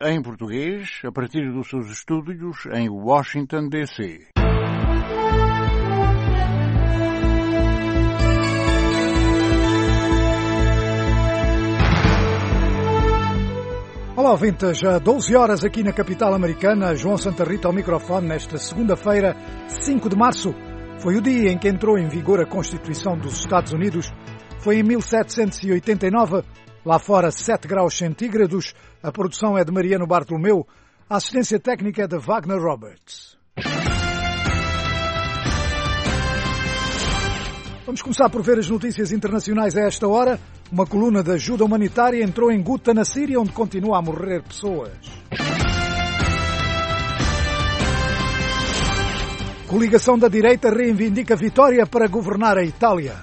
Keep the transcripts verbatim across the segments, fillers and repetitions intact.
em português, a partir dos seus estúdios em Washington, D C Olá, ouvintes, a doze horas aqui na capital americana, João Santa Rita ao microfone nesta segunda-feira, cinco de março. Foi o dia em que entrou em vigor a Constituição dos Estados Unidos. Foi em mil setecentos e oitenta e nove, lá fora sete graus centígrados. A produção é de Mariano Bartolomeu, a assistência técnica é de Wagner Roberts. Vamos começar por ver as notícias internacionais a esta hora. Uma coluna de ajuda humanitária entrou em Guta, na Síria, onde continua a morrer pessoas. Coligação da direita reivindica vitória para governar a Itália.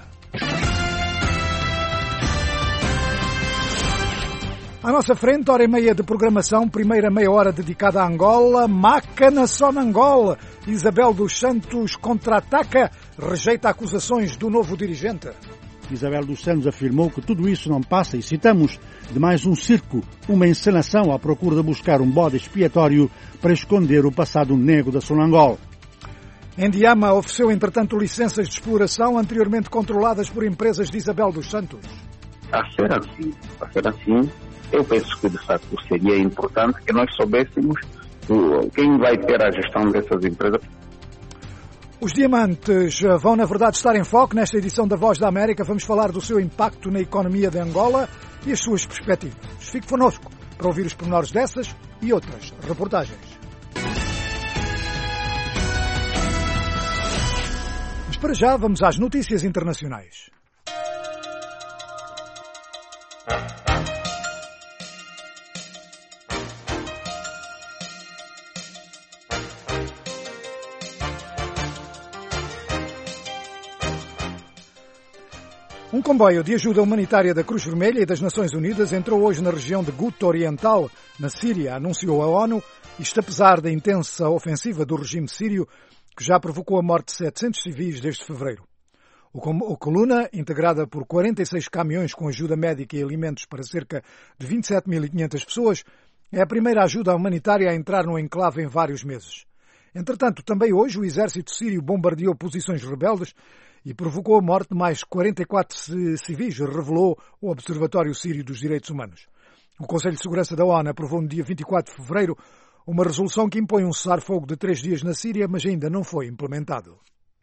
À nossa frente, hora e meia de programação, primeira meia hora dedicada a Angola. Maca só na Angola. Isabel dos Santos contra-ataca, rejeita acusações do novo dirigente. Isabel dos Santos afirmou que tudo isso não passa, e citamos, de mais um circo, uma encenação à procura de buscar um bode expiatório para esconder o passado negro da Sonangol. Endiama ofereceu, entretanto, licenças de exploração anteriormente controladas por empresas de Isabel dos Santos. A ser assim, a ser assim, eu penso que, de facto, seria importante que nós soubéssemos quem vai ter a gestão dessas empresas. Os diamantes vão, na verdade, estar em foco nesta edição da Voz da América. Vamos falar do seu impacto na economia de Angola e as suas perspectivas. Fique connosco para ouvir os pormenores dessas e outras reportagens. Mas para já vamos às notícias internacionais. Um comboio de ajuda humanitária da Cruz Vermelha e das Nações Unidas entrou hoje na região de Guta Oriental, na Síria, anunciou a ONU, isto apesar da intensa ofensiva do regime sírio, que já provocou a morte de setecentos civis desde fevereiro. O coluna, integrada por quarenta e seis caminhões com ajuda médica e alimentos para cerca de vinte e sete mil e quinhentas pessoas, é a primeira ajuda humanitária a entrar no enclave em vários meses. Entretanto, também hoje o exército sírio bombardeou posições rebeldes e provocou a morte de mais quarenta e quatro civis, revelou o Observatório Sírio dos Direitos Humanos. O Conselho de Segurança da ONU aprovou no dia vinte e quatro de fevereiro uma resolução que impõe um cessar-fogo de três dias na Síria, mas ainda não foi implementado.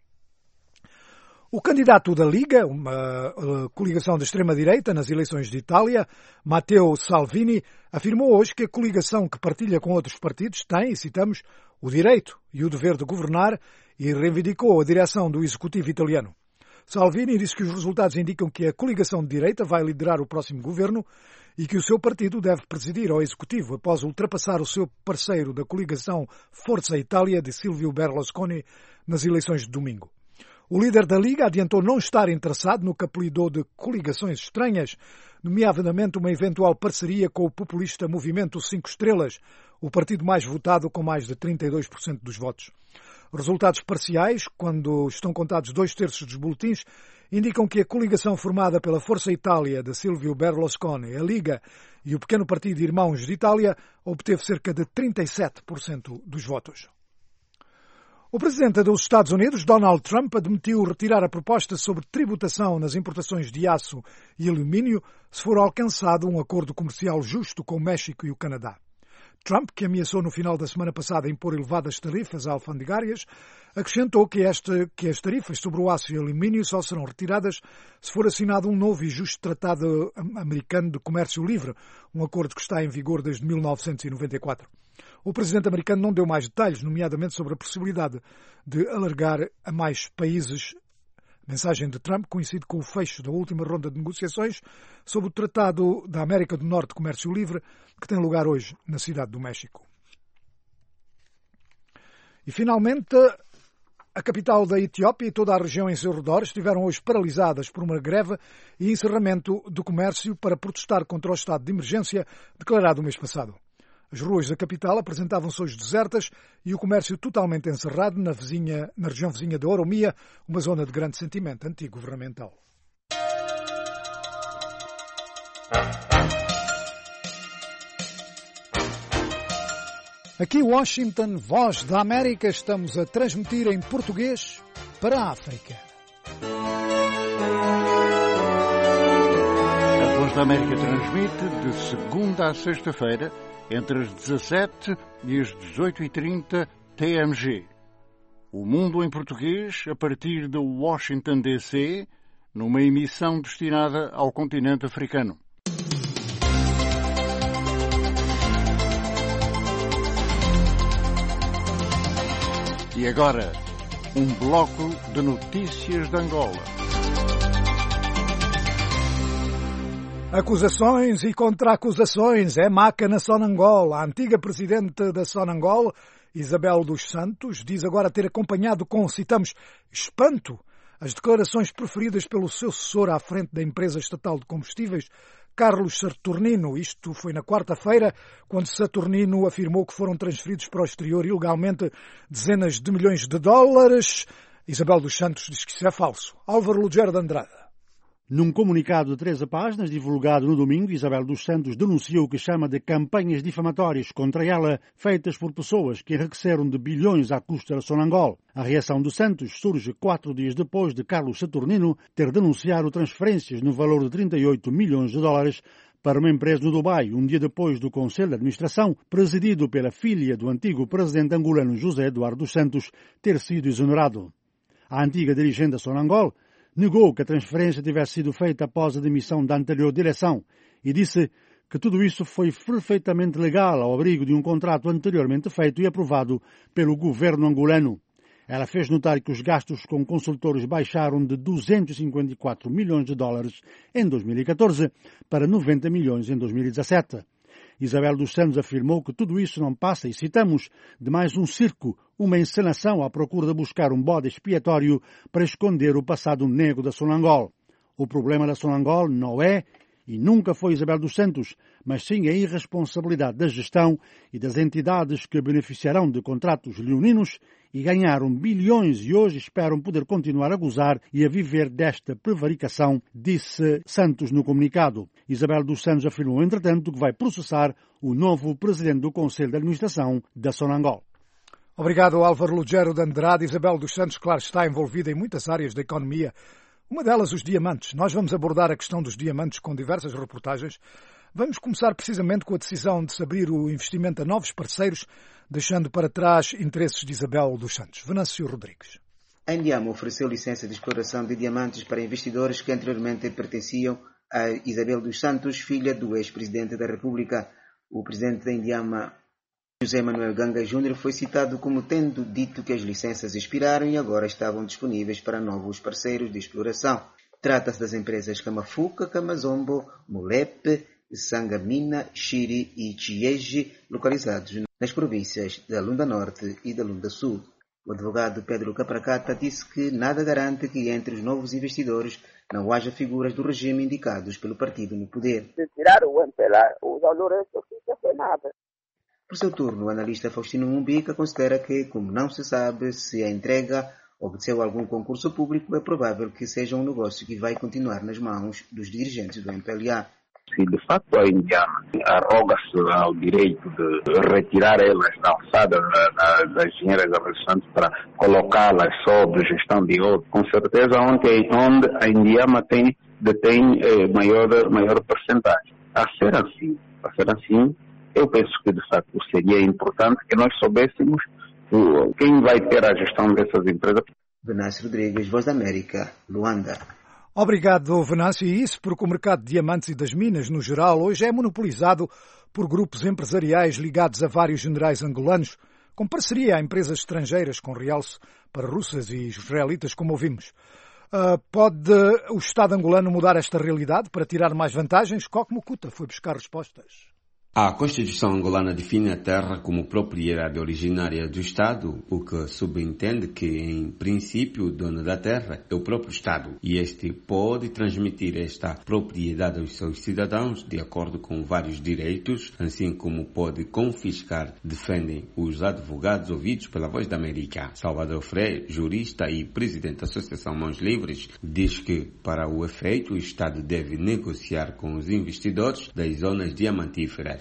O candidato da Liga, uma uh, coligação de extrema-direita nas eleições de Itália, Matteo Salvini, afirmou hoje que a coligação que partilha com outros partidos tem, e citamos, o direito e o dever de governar, e reivindicou a direção do executivo italiano. Salvini disse que os resultados indicam que a coligação de direita vai liderar o próximo governo e que o seu partido deve presidir ao executivo após ultrapassar o seu parceiro da coligação Forza Itália de Silvio Berlusconi nas eleições de domingo. O líder da Liga adiantou não estar interessado no que apelidou de coligações estranhas, nomeadamente uma eventual parceria com o populista Movimento Cinco Estrelas, o partido mais votado com mais de trinta e dois por cento dos votos. Resultados parciais, quando estão contados dois terços dos boletins, indicam que a coligação formada pela Forza Itália de Silvio Berlusconi, a Liga e o pequeno partido Irmãos de Itália obteve cerca de trinta e sete por cento dos votos. O presidente dos Estados Unidos, Donald Trump, admitiu retirar a proposta sobre tributação nas importações de aço e alumínio se for alcançado um acordo comercial justo com o México e o Canadá. Trump, que ameaçou no final da semana passada impor elevadas tarifas alfandegárias, acrescentou que, esta, que as tarifas sobre o aço e alumínio só serão retiradas se for assinado um novo e justo Tratado Americano de Comércio Livre, um acordo que está em vigor desde mil novecentos e noventa e quatro. O presidente americano não deu mais detalhes, nomeadamente sobre a possibilidade de alargar a mais países. Mensagem de Trump coincide com o fecho da última ronda de negociações sobre o Tratado da América do Norte de Comércio Livre, que tem lugar hoje na cidade do México. E, finalmente, a capital da Etiópia e toda a região em seus redores estiveram hoje paralisadas por uma greve e encerramento do comércio para protestar contra o estado de emergência declarado o mês passado. As ruas da capital apresentavam-se hoje desertas e o comércio totalmente encerrado na, vizinha, na região vizinha de Oromia, uma zona de grande sentimento anti-governamental. Aqui Washington, Voz da América, estamos a transmitir em português para a África. A Voz da América transmite de segunda a sexta-feira, entre as dezassete e as dezoito e trinta T M G. O Mundo em Português, a partir de Washington, D C, numa emissão destinada ao continente africano. E agora, um bloco de notícias de Angola. Acusações e contra-acusações. É maca na Sonangol. A antiga presidente da Sonangol, Isabel dos Santos, diz agora ter acompanhado com, citamos, espanto, as declarações proferidas pelo seu assessor à frente da empresa estatal de combustíveis, Carlos Saturnino. Isto foi na quarta-feira, quando Saturnino afirmou que foram transferidos para o exterior ilegalmente dezenas de milhões de dólares. Isabel dos Santos diz que isso é falso. Álvaro Lugero de Andrade. Num comunicado de treze páginas, divulgado no domingo, Isabel dos Santos denunciou o que chama de campanhas difamatórias contra ela, feitas por pessoas que enriqueceram de bilhões à custa da Sonangol. A reação dos Santos surge quatro dias depois de Carlos Saturnino ter denunciado transferências no valor de trinta e oito milhões de dólares para uma empresa no Dubai, um dia depois do Conselho de Administração, presidido pela filha do antigo presidente angolano José Eduardo dos Santos, ter sido exonerado. A antiga dirigente da Sonangol negou que a transferência tivesse sido feita após a demissão da anterior direção e disse que tudo isso foi perfeitamente legal ao abrigo de um contrato anteriormente feito e aprovado pelo governo angolano. Ela fez notar que os gastos com consultores baixaram de duzentos e cinquenta e quatro milhões de dólares em dois mil e catorze para noventa milhões em dois mil e dezassete. Isabel dos Santos afirmou que tudo isso não passa, e citamos, de mais um circo, uma encenação à procura de buscar um bode expiatório para esconder o passado negro da Sonangol. O problema da Sonangol não é e nunca foi Isabel dos Santos, mas sim a irresponsabilidade da gestão e das entidades que beneficiarão de contratos leoninos e ganharam bilhões e hoje esperam poder continuar a gozar e a viver desta prevaricação, disse Santos no comunicado. Isabel dos Santos afirmou, entretanto, que vai processar o novo presidente do Conselho de Administração da Sonangol. Obrigado, Álvaro Lugero de Andrade. Isabel dos Santos, claro, está envolvida em muitas áreas da economia. Uma delas, os diamantes. Nós vamos abordar a questão dos diamantes com diversas reportagens. Vamos começar precisamente com a decisão de se abrir o investimento a novos parceiros, deixando para trás interesses de Isabel dos Santos. Venâncio Rodrigues. A Indiama ofereceu licença de exploração de diamantes para investidores que anteriormente pertenciam a Isabel dos Santos, filha do ex-presidente da República. O presidente da Indiama, José Manuel Ganga Júnior, foi citado como tendo dito que as licenças expiraram e agora estavam disponíveis para novos parceiros de exploração. Trata-se das empresas Camafuca, Camazombo, Molepe, Sangamina, Xiri e Chiege, localizados nas províncias da Lunda Norte e da Lunda Sul. O advogado Pedro Capracata disse que nada garante que entre os novos investidores não haja figuras do regime indicados pelo partido no poder. Se tirar o M P L A, os valores não fica sem nada. Por seu turno, o analista Faustino Mumbica considera que, como não se sabe se a entrega obteceu algum concurso público, é provável que seja um negócio que vai continuar nas mãos dos dirigentes do M P L A. Se de facto a Indiama arroga-se ao direito de retirar elas da alçada das engenheiras avançantes para colocá-las sob gestão de outro, com certeza onde, onde a Indiama tem, detém eh, maior, maior percentagem. A ser assim, a ser assim, eu penso que de facto seria importante que nós soubéssemos uh, quem vai ter a gestão dessas empresas. Venâncio Rodrigues, Voz da América, Luanda. Obrigado, Venâncio. E isso porque o mercado de diamantes e das minas, no geral, hoje é monopolizado por grupos empresariais ligados a vários generais angolanos, com parceria a empresas estrangeiras, com realce para russas e israelitas, como ouvimos. Uh, pode o Estado angolano mudar esta realidade para tirar mais vantagens? Coque Mukuta foi buscar respostas. A Constituição angolana define a terra como propriedade originária do Estado, o que subentende que, em princípio, o dono da terra é o próprio Estado, e este pode transmitir esta propriedade aos seus cidadãos de acordo com vários direitos, assim como pode confiscar, defendem os advogados ouvidos pela Voz da América. Salvador Frei, jurista e presidente da Associação Mãos Livres, diz que, para o efeito, o Estado deve negociar com os investidores das zonas diamantíferas.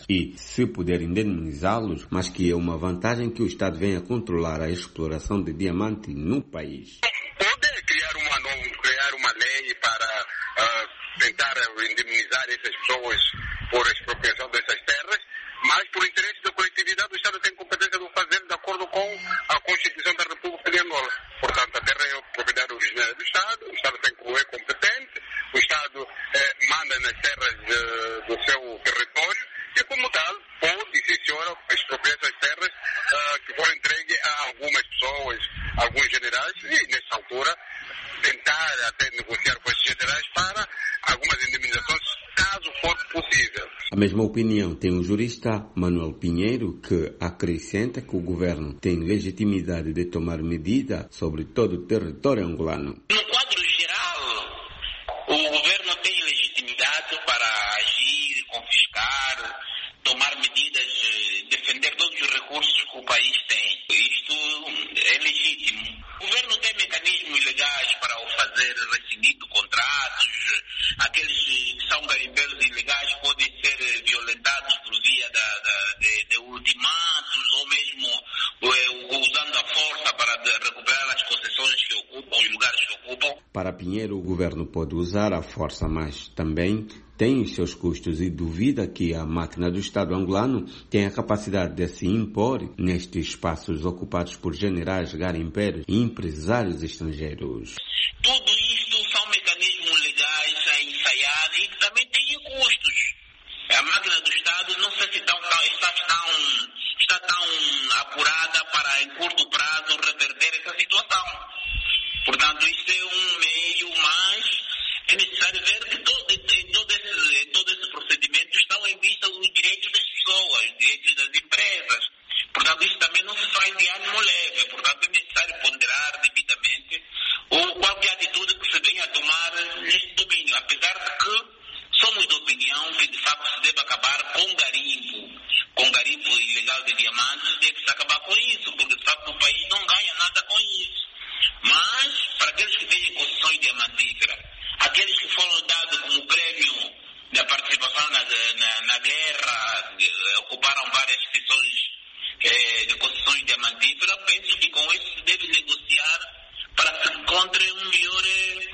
e, se puder, indenizá-los, mas que é uma vantagem que o Estado venha controlar a exploração de diamante no país. Pode criar uma, nova, criar uma lei para uh, tentar indemnizar essas pessoas por expropriação dessas terras, mas por interesse da coletividade o Estado tem competência de o fazer de acordo com a Constituição da República de Angola. Portanto, a terra é propriedade originária do Estado, o Estado tem que é competente, o Estado eh, manda nas terras de, do seu território e, como tal, pode, sim senhora, expropriar essas terras uh, que foram entregues a algumas pessoas, a alguns generais, e nessa altura tentar até negociar com esses generais para algumas indemnizações, caso for possível. A mesma opinião tem o jurista Manuel Pinheiro, que acrescenta que o governo tem legitimidade de tomar medida sobre todo o território angolano. No quadro geral, o governo tem legitimidade para agir, confiscar, tomar medidas, defender todos os recursos que o país tem. Isto é legítimo. O governo tem mecanismos legais para o fazer, rescindindo contratos. Aqueles que são garimpeiros ilegais podem ser violentados por via da, da, de, de ultimatos ou mesmo é, usando a força para recuperar as concessões que ocupam, os lugares que ocupam. Para Pinheiro, o governo pode usar a força, mas também tem os seus custos e duvida que a máquina do Estado angolano tenha a capacidade de se impor nestes espaços ocupados por generais, garimpeiros e empresários estrangeiros. Tudo isto são mecanismos legais a ensaiar e que também têm custos. A máquina do Estado não sei se tão, está, tão, está tão apurada para, em curto prazo, reverter essa situação. Portanto, isto é um meio, mas é necessário ver que todo, em, todo esse, em todo esse procedimento estão em vista os direitos das pessoas, os direitos das empresas. Portanto, isso também não se faz de ânimo leve. Portanto, é necessário ponderar devidamente ou qualquer atitude que se venha a tomar neste domínio, apesar de que somos de opinião que de facto se deve acabar com garimpo, com garimpo ilegal de diamantes, deve-se acabar com isso, porque de facto o país não ganha nada com isso. Mas, para aqueles que têm concessões diamantíferas, aqueles que foram dados como prêmio da participação na, na, na guerra, ocuparam várias seções eh, de concessões diamantíferas, penso que com isso se deve negociar para que se encontre um melhor,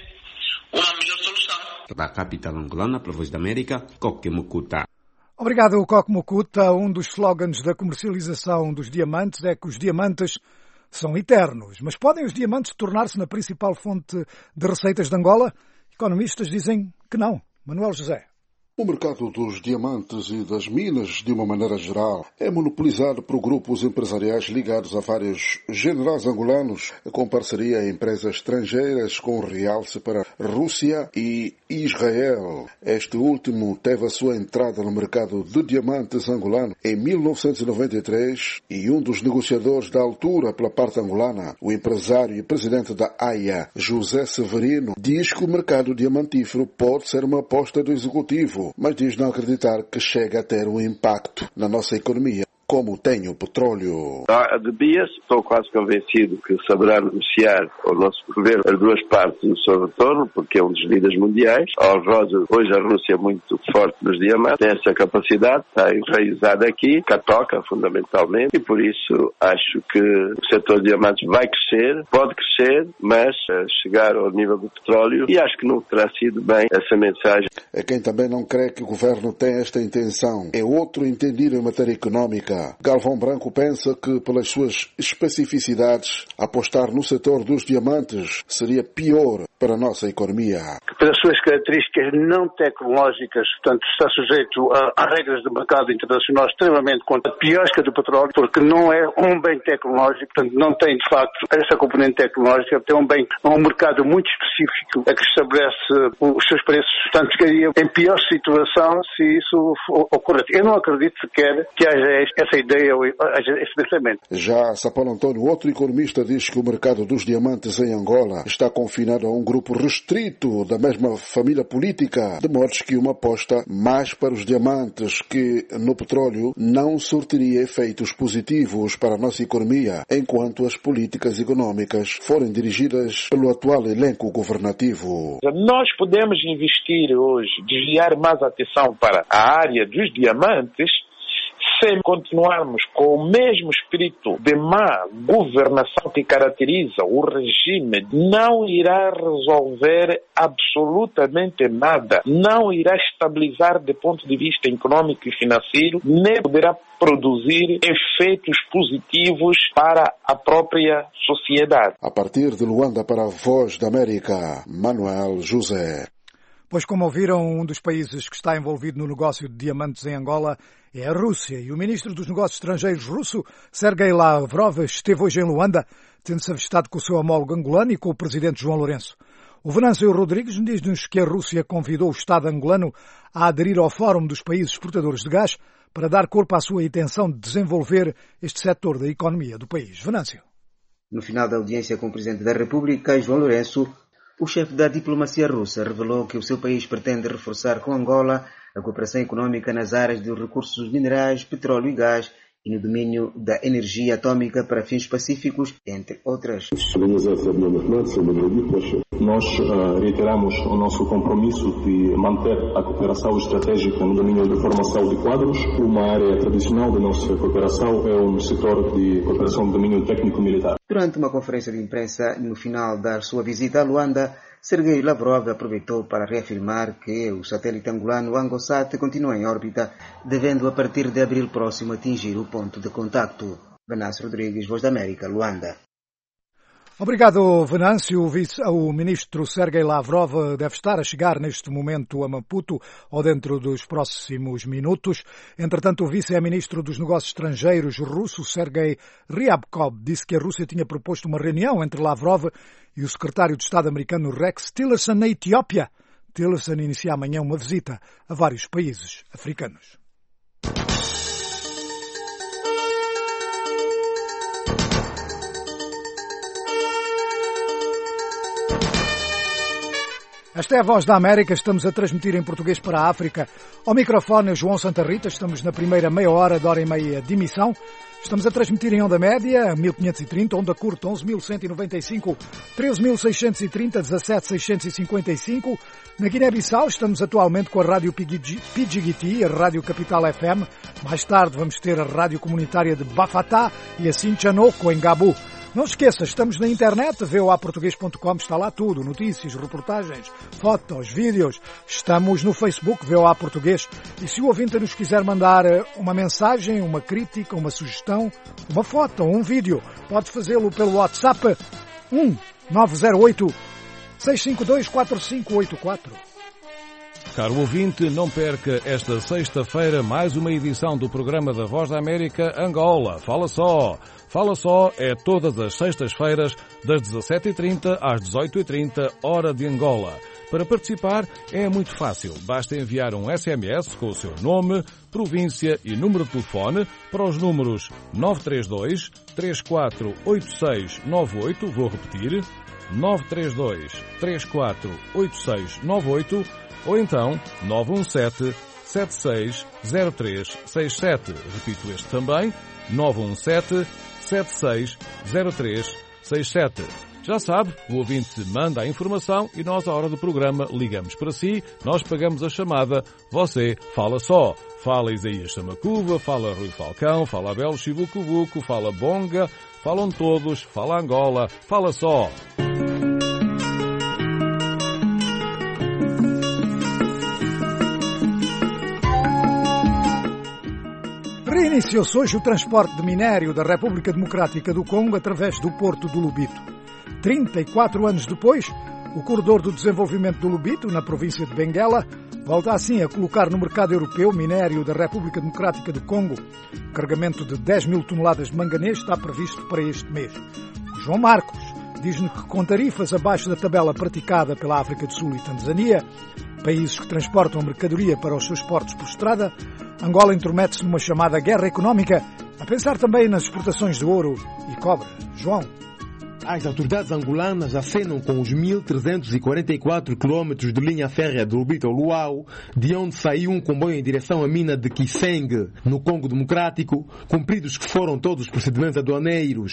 uma melhor solução. Da capital angolana, para a Voz da América, Coque Mukuta. Obrigado, Coque Mukuta. Um dos slogans da comercialização dos diamantes é que os diamantes são eternos. Mas podem os diamantes tornar-se na principal fonte de receitas de Angola? Economistas dizem que não. Manuel José. O mercado dos diamantes e das minas, de uma maneira geral, é monopolizado por grupos empresariais ligados a vários generais angolanos, com parceria em empresas estrangeiras, com realce para Rússia e Israel. Este último teve a sua entrada no mercado de diamantes angolano em mil novecentos e noventa e três e um dos negociadores da altura pela parte angolana, o empresário e presidente da A I A, José Severino, diz que o mercado diamantífero pode ser uma aposta do executivo, mas diz não acreditar que chegue a ter um impacto na nossa economia, como tem o petróleo. A de Bias, estou quase convencido que saberá negociar o nosso governo as duas partes do seu retorno, porque é um dos líderes mundiais. A Rosa, hoje a Rússia é muito forte nos diamantes, tem essa capacidade, está enraizada aqui, que a toca fundamentalmente, e por isso acho que o setor de diamantes vai crescer, pode crescer, mas chegar ao nível do petróleo, e acho que não terá sido bem essa mensagem. É quem também não crê que o governo tem esta intenção. É outro entendido em matéria económica. Galvão Branco pensa que, pelas suas especificidades, apostar no setor dos diamantes seria pior para a nossa economia. Pelas suas características não tecnológicas, portanto, está sujeito a, a regras de mercado internacional extremamente contra piores que a do petróleo, porque não é um bem tecnológico, portanto, não tem, de facto, essa componente tecnológica, tem um bem, um mercado muito específico a que estabelece os seus preços, portanto, ficaria em pior situação se isso ocorresse. Eu não acredito sequer que haja essa ideia ou esse pensamento. Já Sapolo António, outro economista, diz que o mercado dos diamantes em Angola está confinado a um grupo restrito da mesma família política, de modo que uma aposta mais para os diamantes que no petróleo não surtiria efeitos positivos para a nossa economia, enquanto as políticas económicas forem dirigidas pelo atual elenco governativo. Nós podemos investir hoje, desviar mais atenção para a área dos diamantes, se continuarmos com o mesmo espírito de má governação que caracteriza o regime, não irá resolver absolutamente nada, não irá estabilizar do ponto de vista econômico e financeiro, nem poderá produzir efeitos positivos para a própria sociedade. A partir de Luanda para a Voz da América, Manuel José. Pois, como ouviram, um dos países que está envolvido no negócio de diamantes em Angola é a Rússia. E o ministro dos Negócios Estrangeiros russo, Sergei Lavrov, esteve hoje em Luanda, tendo-se avistado com o seu homólogo angolano e com o presidente João Lourenço. O Venâncio Rodrigues diz-nos que a Rússia convidou o Estado angolano a aderir ao Fórum dos Países Exportadores de Gás para dar corpo à sua intenção de desenvolver este setor da economia do país. Venâncio. No final da audiência com o Presidente da República, João Lourenço, o chefe da diplomacia russa revelou que o seu país pretende reforçar com Angola a cooperação econômica nas áreas dos recursos minerais, petróleo e gás e no domínio da energia atômica para fins pacíficos, entre outras. Nós uh, reiteramos o nosso compromisso de manter a cooperação estratégica no domínio da formação de quadros. Uma área tradicional da nossa cooperação é um setor de cooperação no domínio técnico-militar. Durante uma conferência de imprensa no final da sua visita a Luanda, Sergei Lavrov aproveitou para reafirmar que o satélite angolano Angosat continua em órbita, devendo a partir de abril próximo atingir o ponto de contacto. Venâncio Rodrigues, Voz da América, Luanda. Obrigado, Venâncio. O, vice, o ministro Sergei Lavrov deve estar a chegar neste momento a Maputo ou dentro dos próximos minutos. Entretanto, o vice-ministro dos Negócios Estrangeiros russo, Sergei Ryabkov, disse que a Rússia tinha proposto uma reunião entre Lavrov e o secretário de Estado americano Rex Tillerson na Etiópia. Tillerson inicia amanhã uma visita a vários países africanos. Esta é a Voz da América, estamos a transmitir em português para a África. Ao microfone, João Santa Rita, estamos na primeira meia hora de hora e meia de emissão. Estamos a transmitir em onda média, mil quinhentos e trinta, onda curta, onze mil cento e noventa e cinco, treze mil seiscentos e trinta, dezassete mil seiscentos e cinquenta e cinco. Na Guiné-Bissau estamos atualmente com a Rádio Pidjigiti, a Rádio Capital F M. Mais tarde vamos ter a Rádio Comunitária de Bafatá e a Sinchanoko, em Gabu. Não se esqueça, estamos na internet, v o a português ponto com, está lá tudo, notícias, reportagens, fotos, vídeos. Estamos no Facebook, V O A Português. E se o ouvinte nos quiser mandar uma mensagem, uma crítica, uma sugestão, uma foto ou um vídeo, pode fazê-lo pelo WhatsApp um nove zero oito, seis cinco dois, quatro cinco oito quatro. Caro ouvinte, não perca esta sexta-feira mais uma edição do programa da Voz da América Angola. Fala só! Fala só é todas as sextas-feiras, das dezassete e trinta às dezoito e trinta, hora de Angola. Para participar é muito fácil. Basta enviar um S M S com o seu nome, província e número de telefone para os números nove três dois, três quatro oito seis nove oito, vou repetir, nove três dois, três quatro oito seis nove oito, ou então nove um sete, sete seis zero três seis sete. Repito este também, nove um sete, sete seis zero três seis sete. Já sabe, o ouvinte manda a informação e nós, à hora do programa, ligamos para si, nós pagamos a chamada, você fala só. Fala Isaías Samacuva, fala Rui Falcão, fala Abel Chibucubuco, fala Bonga, falam todos, fala Angola, fala só. Reiniciou-se hoje o transporte de minério da República Democrática do Congo através do porto do Lubito. trinta e quatro anos depois, o corredor do desenvolvimento do Lubito, na província de Benguela, volta assim a colocar no mercado europeu minério da República Democrática do Congo. O carregamento de dez mil toneladas de manganês está previsto para este mês. O João Marcos diz-nos que com tarifas abaixo da tabela praticada pela África do Sul e Tanzânia, países que transportam mercadoria para os seus portos por estrada, Angola intromete-se numa chamada guerra económica, a pensar também nas exportações de ouro e cobre. João. As autoridades angolanas acenam com os mil trezentos e quarenta e quatro quilómetros de linha férrea do Lubito ao Luau, de onde saiu um comboio em direção à mina de Kisenge, no Congo Democrático, cumpridos que foram todos os procedimentos aduaneiros.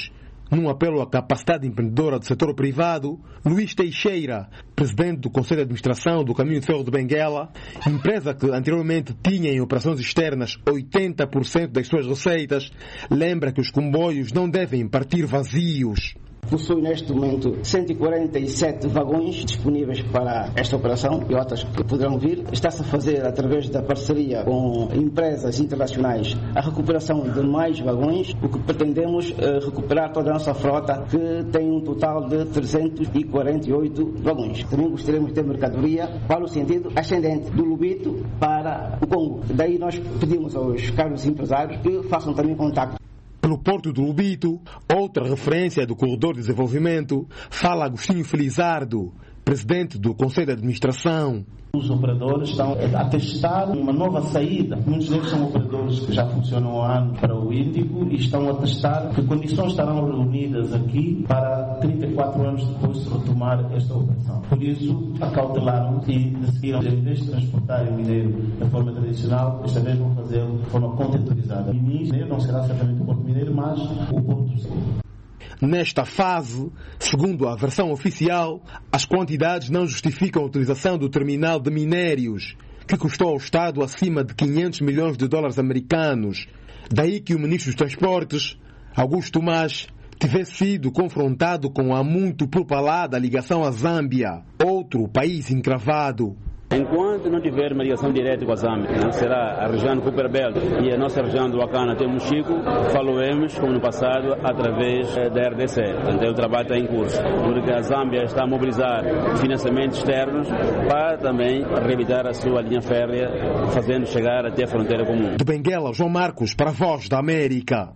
Num apelo à capacidade empreendedora do setor privado, Luís Teixeira, presidente do Conselho de Administração do Caminho de Ferro de Benguela, empresa que anteriormente tinha em operações externas oitenta por cento das suas receitas, lembra que os comboios não devem partir vazios. Possui neste momento cento e quarenta e sete vagões disponíveis para esta operação e outras que poderão vir. Está-se a fazer, através da parceria com empresas internacionais, a recuperação de mais vagões, o que pretendemos é recuperar toda a nossa frota, que tem um total de trezentos e quarenta e oito vagões. Também gostaríamos de ter mercadoria para o sentido ascendente do Lubito para o Congo. Daí nós pedimos aos caros empresários que façam também contato. Pelo Porto do Lubito, outra referência do Corredor de Desenvolvimento, fala Agostinho Felizardo, presidente do Conselho de Administração. Os operadores estão a testar uma nova saída. Muitos deles são operadores que já funcionam há anos para o Índico e estão a testar que condições estarão reunidas aqui para trinta e quatro anos depois de retomar esta operação. Por isso, acautelaram e decidiram, em vez de transportarem mineiro da forma tradicional, esta vez vão fazê-lo de forma contemporitzada. O mineiro não será certamente o Porto Mineiro, mas o Porto Sul. Nesta fase, segundo a versão oficial, as quantidades não justificam a utilização do terminal de minérios, que custou ao Estado acima de quinhentos milhões de dólares americanos. Daí que o ministro dos Transportes, Augusto Mas, tivesse sido confrontado com a muito propalada ligação à Zâmbia, outro país encravado. Enquanto não tiver uma ligação direta com a Zâmbia, não será a região do Copperbelt e a nossa região do Wakana até Mochico, falaremos, como no passado, através da R D C. Então o trabalho está em curso, porque a Zâmbia está a mobilizar financiamentos externos para também reabilitar a sua linha férrea, fazendo chegar até a fronteira comum. De Benguela, João Marcos, para a Voz da América.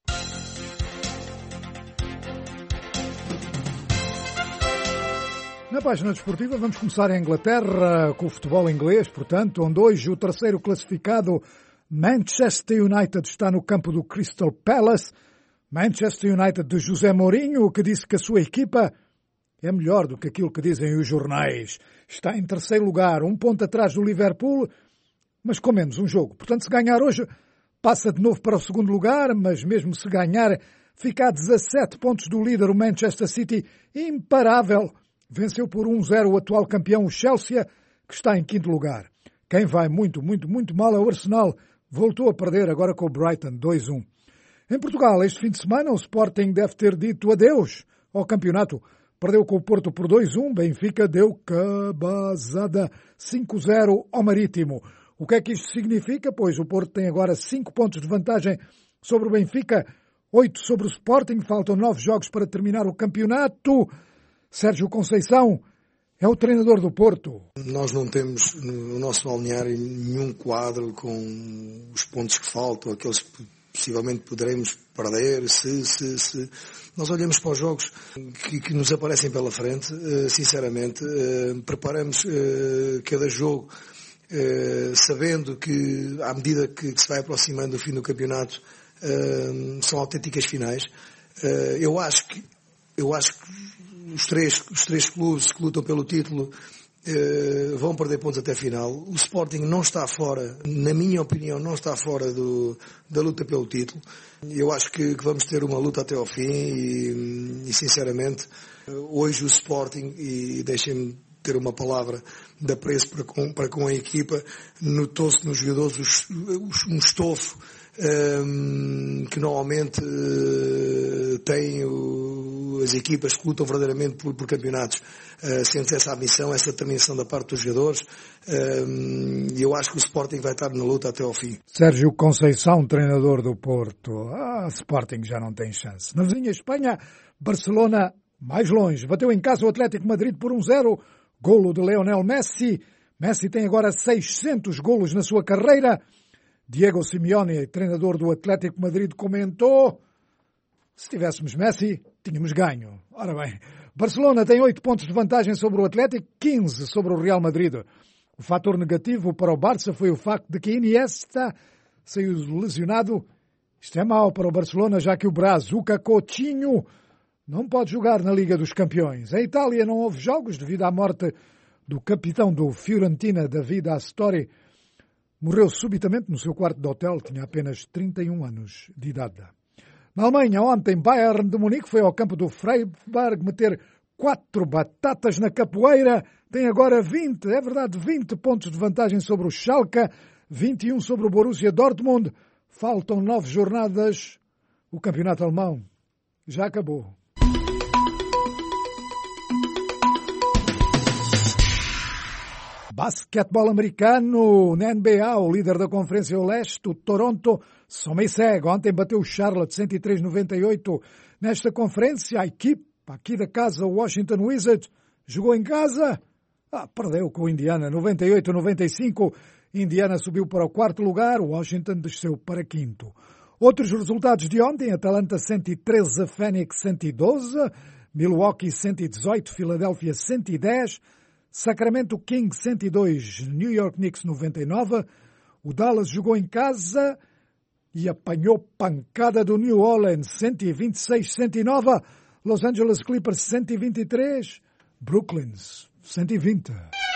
Na página desportiva vamos começar em Inglaterra com o futebol inglês, portanto, onde hoje o terceiro classificado Manchester United está no campo do Crystal Palace. Manchester United de José Mourinho, que disse que a sua equipa é melhor do que aquilo que dizem os jornais. Está em terceiro lugar, um ponto atrás do Liverpool, mas com menos um jogo. Portanto, se ganhar hoje, passa de novo para o segundo lugar, mas mesmo se ganhar, fica a dezassete pontos do líder, o Manchester City, imparável. Venceu por um zero o atual campeão, o Chelsea, que está em quinto lugar. Quem vai muito, muito, muito mal é o Arsenal. Voltou a perder agora com o Brighton, dois a um. Em Portugal, este fim de semana, o Sporting deve ter dito adeus ao campeonato. Perdeu com o Porto por dois a um. Benfica deu cabazada cinco a zero ao Marítimo. O que é que isto significa? Pois o Porto tem agora cinco pontos de vantagem sobre o Benfica, oito sobre o Sporting. Faltam nove jogos para terminar o campeonato. Sérgio Conceição é o treinador do Porto. Nós não temos no nosso balneário nenhum quadro com os pontos que faltam, aqueles que possivelmente poderemos perder, se, se, se... Nós olhamos para os jogos que, que nos aparecem pela frente, sinceramente, preparamos cada jogo sabendo que, à medida que se vai aproximando do fim do campeonato, são autênticas finais. Eu acho que, eu acho que Os três, os três clubes que lutam pelo título eh, vão perder pontos até a final. O Sporting não está fora, na minha opinião, não está fora do, da luta pelo título. Eu acho que, que vamos ter uma luta até ao fim e, e sinceramente, hoje o Sporting, e deixem-me ter uma palavra de apreço para com, para com a equipa, notou-se nos jogadores os, os, um estofo um, que normalmente uh, tem o, as equipas que lutam verdadeiramente por, por campeonatos. Uh, sente essa ambição, essa determinação da parte dos jogadores, e uh, eu acho que o Sporting vai estar na luta até ao fim. Sérgio Conceição, treinador do Porto. Ah, Sporting já não tem chance. Na vizinha Espanha, Barcelona mais longe. Bateu em casa o Atlético Madrid por um zero. Golo de Lionel Messi. Messi tem agora seiscentos golos na sua carreira. Diego Simeone, treinador do Atlético Madrid, comentou: se tivéssemos Messi, tínhamos ganho. Ora bem, Barcelona tem oito pontos de vantagem sobre o Atlético, quinze sobre o Real Madrid. O fator negativo para o Barça foi o facto de que Iniesta saiu lesionado. Isto é mau para o Barcelona, já que o Brazuca Coutinho não pode jogar na Liga dos Campeões. Em Itália não houve jogos devido à morte do capitão do Fiorentina, David Astori. Morreu subitamente no seu quarto de hotel, tinha apenas trinta e um anos de idade. Na Alemanha, ontem, Bayern de Munique foi ao campo do Freiburg meter quatro batatas na capoeira. Tem agora vinte, é verdade, vinte pontos de vantagem sobre o Schalke, vinte e um sobre o Borussia Dortmund. Faltam nove jornadas. O campeonato alemão já acabou. Basquetebol americano, na N B A, o líder da Conferência Oeste, o Toronto, só me segue. Ontem bateu o Charlotte cento e três a noventa e oito. Nesta conferência, a equipe aqui da casa, o Washington Wizards, jogou em casa, ah, perdeu com o Indiana, noventa e oito a noventa e cinco. Indiana subiu para o quarto lugar, o Washington desceu para quinto. Outros resultados de ontem, Atlanta cento e treze, Phoenix cento e doze, Milwaukee cento e dezoito, Filadélfia cento e dez, Sacramento Kings cento e dois, New York Knicks noventa e nove, o Dallas jogou em casa e apanhou pancada do New Orleans cento e vinte e seis a cento e nove, Los Angeles Clippers cento e vinte e três, Brooklyn cento e vinte.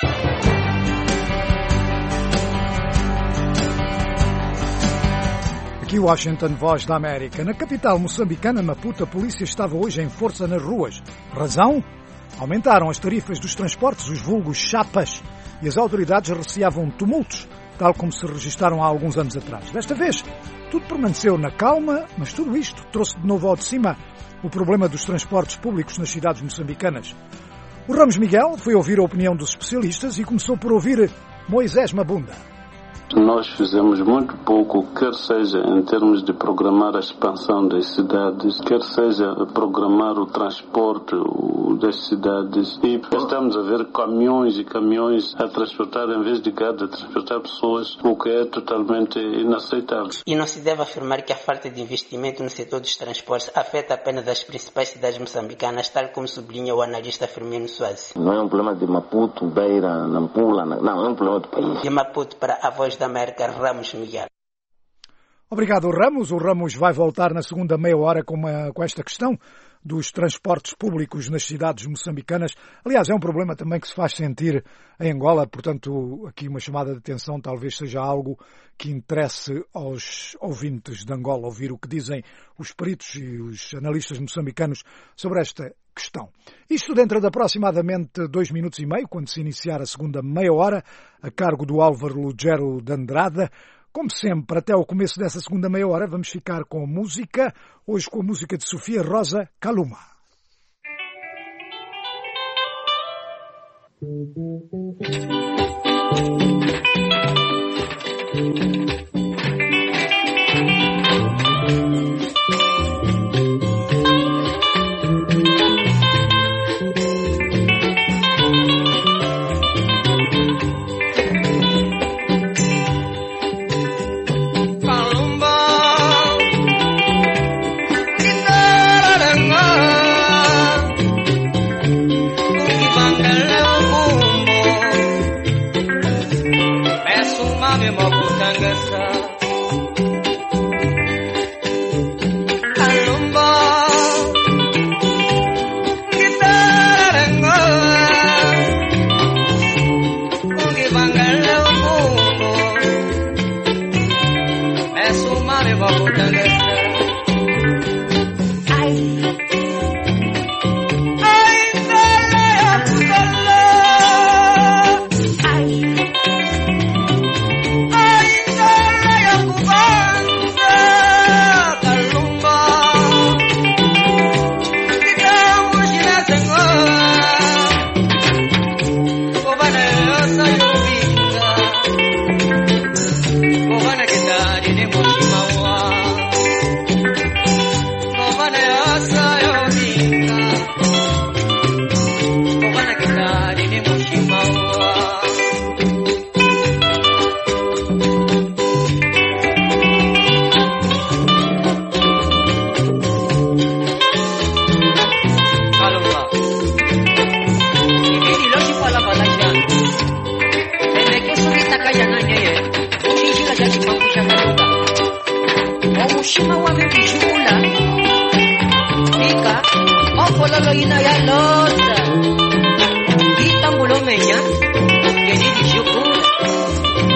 Aqui Washington, Voz da América. Na capital moçambicana, Maputo, a polícia estava hoje em força nas ruas. Razão? Aumentaram as tarifas dos transportes, os vulgos chapas, e as autoridades receavam tumultos, tal como se registaram há alguns anos atrás. Desta vez, tudo permaneceu na calma, mas tudo isto trouxe de novo ao de cima o problema dos transportes públicos nas cidades moçambicanas. O Ramos Miguel foi ouvir a opinião dos especialistas e começou por ouvir Moisés Mabunda. Nós fizemos muito pouco, quer seja em termos de programar a expansão das cidades, quer seja programar o transporte das cidades. E estamos a ver caminhões e caminhões a transportar, em vez de gado, a transportar pessoas, o que é totalmente inaceitável. E não se deve afirmar que a falta de investimento no setor dos transportes afeta apenas as principais cidades moçambicanas, tal como sublinha o analista Firmino Soares. Não é um problema de Maputo, Beira, Nampula, não, é um problema do país. De Maputo para a Voz da América, Ramos Miguel. Obrigado, Ramos. O Ramos vai voltar na segunda meia hora com, uma, com esta questão dos transportes públicos nas cidades moçambicanas. Aliás, é um problema também que se faz sentir em Angola, portanto, aqui uma chamada de atenção talvez seja algo que interesse aos ouvintes de Angola, ouvir o que dizem os peritos e os analistas moçambicanos sobre esta questão. Isto dentro de aproximadamente dois minutos e meio, quando se iniciar a segunda meia hora, a cargo do Álvaro Lugero de Andrade. Como sempre, até o começo dessa segunda meia hora, vamos ficar com música, hoje com a música de Sofia Rosa Kaluma.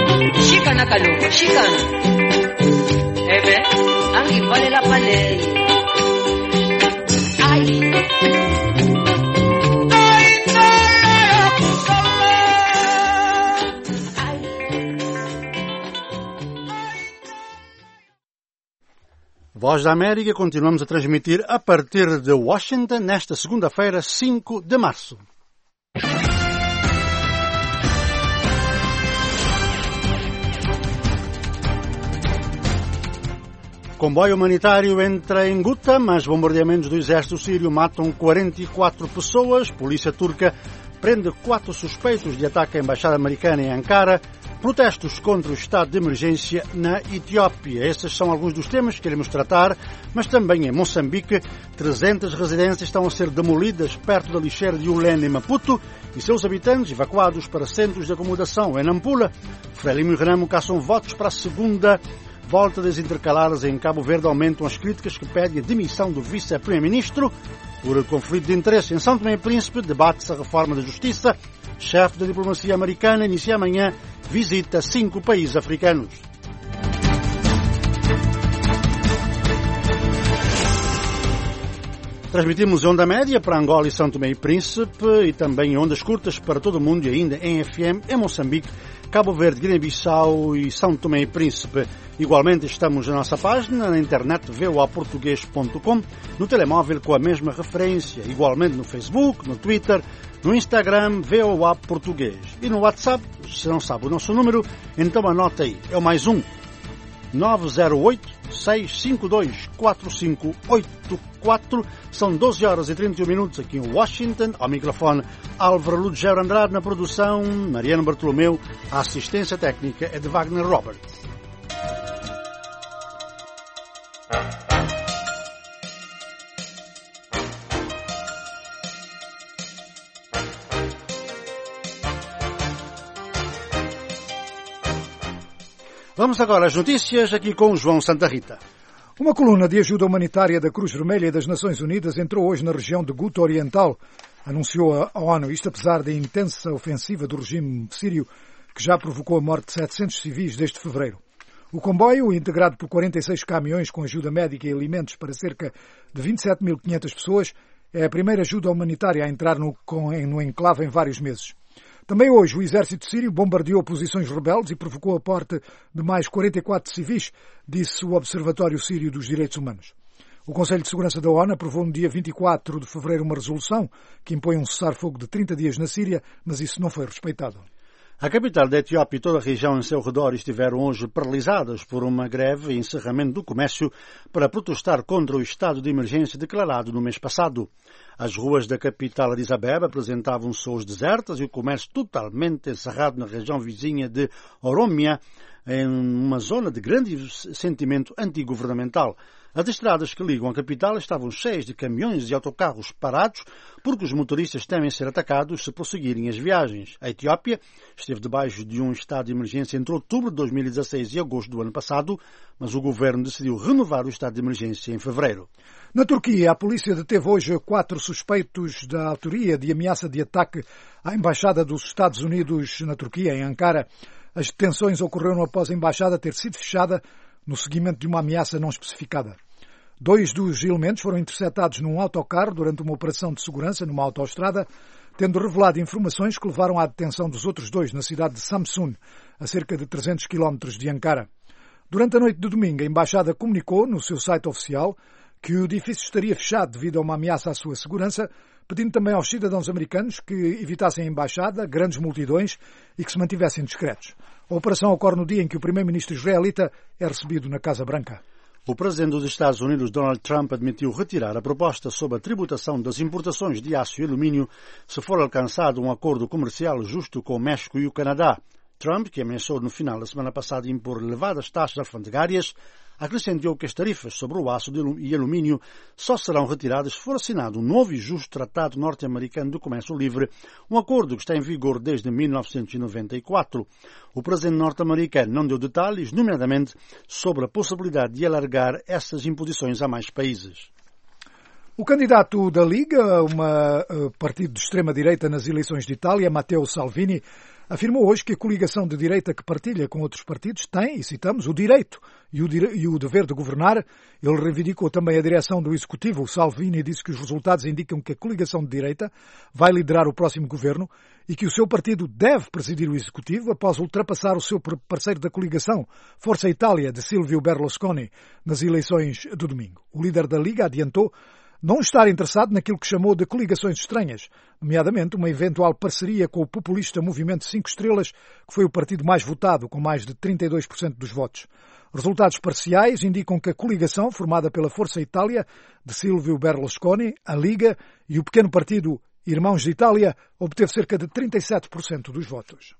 Shikana, Ebe, angi vale la palei. Voz da América, continuamos a transmitir a partir de Washington nesta segunda-feira, cinco de março. Comboio humanitário entra em Guta, mas bombardeamentos do exército sírio matam quarenta e quatro pessoas. Polícia turca prende quatro suspeitos de ataque à embaixada americana em Ankara. Protestos contra o estado de emergência na Etiópia. Esses são alguns dos temas que queremos tratar, mas também em Moçambique, trezentas residências estão a ser demolidas perto da lixeira de Ulene, em Maputo, e seus habitantes evacuados para centros de acomodação em Nampula. Frelimo e Renamo caçam votos para a segunda volta das intercaladas em Cabo Verde. Aumentam as críticas que pedem a demissão do vice-primeiro-ministro. Por conflito de interesse em São Tomé e Príncipe, debate-se a reforma da justiça. Chefe da diplomacia americana inicia amanhã visita a cinco países africanos. Transmitimos onda média para Angola e São Tomé e Príncipe e também ondas curtas para todo o mundo e ainda em F M em Moçambique, Cabo Verde, Guiné-Bissau e São Tomé e Príncipe. Igualmente estamos na nossa página, na internet v o a português ponto com, no telemóvel com a mesma referência, igualmente no Facebook, no Twitter, no Instagram, V O A Português. E no WhatsApp, se não sabe o nosso número, então anota aí, é o mais um, nove zero oito, seis cinco dois, quatro cinco oito quatro. São doze horas e trinta e um minutos aqui em Washington. Ao microfone, Álvaro Lugero Andrade. Na produção, Mariano Bartolomeu. A assistência técnica é de Wagner Roberts. Vamos agora às notícias, aqui com o João Santa Rita. Uma coluna de ajuda humanitária da Cruz Vermelha e das Nações Unidas entrou hoje na região de Guta Oriental, anunciou a ONU, isto apesar da intensa ofensiva do regime sírio, que já provocou a morte de setecentos civis desde fevereiro. O comboio, integrado por quarenta e seis caminhões com ajuda médica e alimentos para cerca de vinte e sete mil e quinhentas pessoas, é a primeira ajuda humanitária a entrar no, no enclave em vários meses. Também hoje o exército sírio bombardeou posições rebeldes e provocou a morte de mais quarenta e quatro civis, disse o Observatório Sírio dos Direitos Humanos. O Conselho de Segurança da ONU aprovou no dia vinte e quatro de fevereiro uma resolução que impõe um cessar-fogo de trinta dias na Síria, mas isso não foi respeitado. A capital da Etiópia e toda a região em seu redor estiveram hoje paralisadas por uma greve e encerramento do comércio para protestar contra o estado de emergência declarado no mês passado. As ruas da capital Addis Abeba apresentavam-se hoje desertas e o comércio totalmente encerrado na região vizinha de Oromia, em uma zona de grande sentimento antigovernamental. As estradas que ligam a capital estavam cheias de caminhões e autocarros parados porque os motoristas temem ser atacados se prosseguirem as viagens. A Etiópia esteve debaixo de um estado de emergência entre outubro de dois mil e dezasseis e agosto do ano passado, mas o governo decidiu renovar o estado de emergência em fevereiro. Na Turquia, a polícia deteve hoje quatro suspeitos da autoria de ameaça de ataque à embaixada dos Estados Unidos na Turquia, em Ankara. As detenções ocorreram após a embaixada ter sido fechada no seguimento de uma ameaça não especificada. Dois dos elementos foram interceptados num autocarro durante uma operação de segurança numa autoestrada, tendo revelado informações que levaram à detenção dos outros dois na cidade de Samsun, a cerca de trezentos quilómetros de Ankara. Durante a noite de domingo, a embaixada comunicou no seu site oficial que o edifício estaria fechado devido a uma ameaça à sua segurança, pedindo também aos cidadãos americanos que evitassem a embaixada, grandes multidões e que se mantivessem discretos. A operação ocorre no dia em que o primeiro-ministro israelita é recebido na Casa Branca. O presidente dos Estados Unidos, Donald Trump, admitiu retirar a proposta sobre a tributação das importações de aço e alumínio se for alcançado um acordo comercial justo com o México e o Canadá. Trump, que ameaçou no final da semana passada impor elevadas taxas alfandegárias, acrescentou que as tarifas sobre o aço e alumínio só serão retiradas se for assinado um novo e justo Tratado Norte-Americano de Comércio Livre, um acordo que está em vigor desde mil novecentos e noventa e quatro. O presidente norte-americano não deu detalhes, nomeadamente sobre a possibilidade de alargar essas imposições a mais países. O candidato da Liga, um partido de extrema-direita nas eleições de Itália, Matteo Salvini, afirmou hoje que a coligação de direita que partilha com outros partidos tem, e citamos, o direito e o, dire... e o dever de governar. Ele reivindicou também a direção do Executivo. O Salvini disse que os resultados indicam que a coligação de direita vai liderar o próximo governo e que o seu partido deve presidir o Executivo após ultrapassar o seu parceiro da coligação, Força Itália, de Silvio Berlusconi, nas eleições do domingo. O líder da Liga adiantou não estar interessado naquilo que chamou de coligações estranhas, nomeadamente uma eventual parceria com o populista Movimento Cinco Estrelas, que foi o partido mais votado, com mais de trinta e dois por cento dos votos. Resultados parciais indicam que a coligação, formada pela Força Itália, de Silvio Berlusconi, a Liga e o pequeno partido Irmãos de Itália, obteve cerca de trinta e sete por cento dos votos.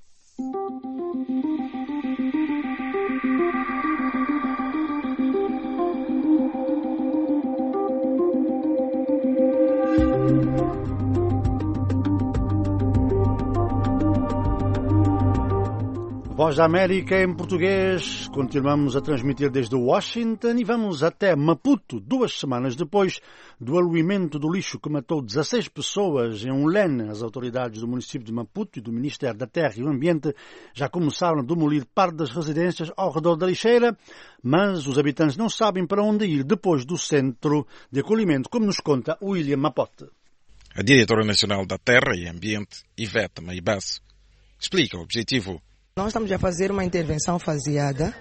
Voz da América em português, continuamos a transmitir desde Washington e vamos até Maputo, duas semanas depois do aluimento do lixo que matou dezasseis pessoas em um lene. As autoridades do município de Maputo e do Ministério da Terra e do Ambiente já começaram a demolir parte das residências ao redor da lixeira, mas os habitantes não sabem para onde ir depois do centro de acolhimento, como nos conta William Mapote. A diretora nacional da Terra e Ambiente, Ivete Maibasso, explica o objetivo. Nós estamos a fazer uma intervenção faseada.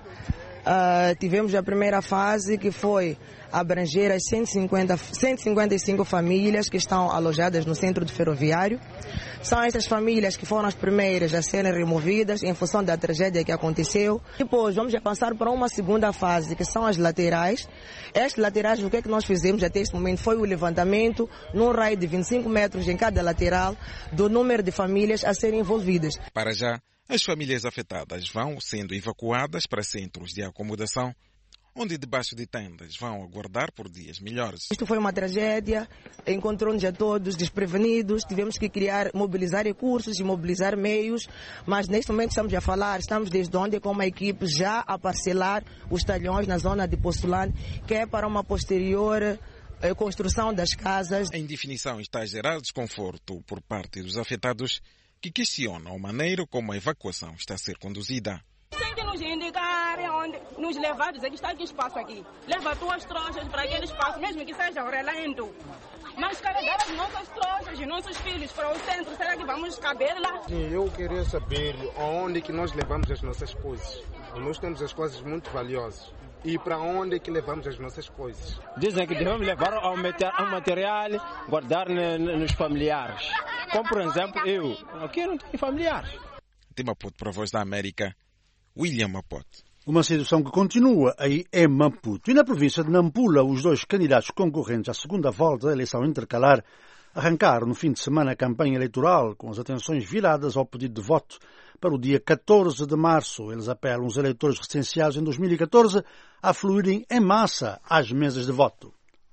Uh, tivemos a primeira fase, que foi abranger as cento e cinquenta, cento e cinquenta e cinco famílias que estão alojadas no centro de ferroviário. São essas famílias que foram as primeiras a serem removidas em função da tragédia que aconteceu. Depois vamos avançar para uma segunda fase, que são as laterais. Estas laterais, o que é que nós fizemos até este momento foi o levantamento, num raio de vinte e cinco metros em cada lateral, do número de famílias a serem envolvidas. Para já, as famílias afetadas vão sendo evacuadas para centros de acomodação, onde debaixo de tendas vão aguardar por dias melhores. Isto foi uma tragédia, encontrou-nos a todos desprevenidos, tivemos que criar, mobilizar recursos e mobilizar meios, mas neste momento estamos a falar, estamos desde onde com uma equipe já a parcelar os talhões na zona de Postulante, que é para uma posterior a construção das casas. Em definição está a gerar desconforto por parte dos afetados, que questionam a maneira como a evacuação está a ser conduzida. Tem que nos indicar onde nos levar, dizer que está aqui espaço aqui. Leva tuas trouxas para aquele espaço, mesmo que seja relento. Mas carregar as nossas trouxas e nossos filhos para o centro, será que vamos caber lá? Sim, eu queria saber onde que nós levamos as nossas coisas. Nós temos as coisas muito valiosas. E para onde é que levamos as nossas coisas? Dizem que devemos levar ao material, guardar nos familiares. Como, por exemplo, eu. Aqui não tenho familiares. De Maputo para a Voz da América, William Mapote. Uma situação que continua aí em Maputo. E na província de Nampula, os dois candidatos concorrentes à segunda volta da eleição intercalar arrancaram no fim de semana a campanha eleitoral, com as atenções viradas ao pedido de voto para o dia catorze de março. Eles apelam os eleitores recenseados em dois mil e catorze a fluírem em massa às mesas de voto.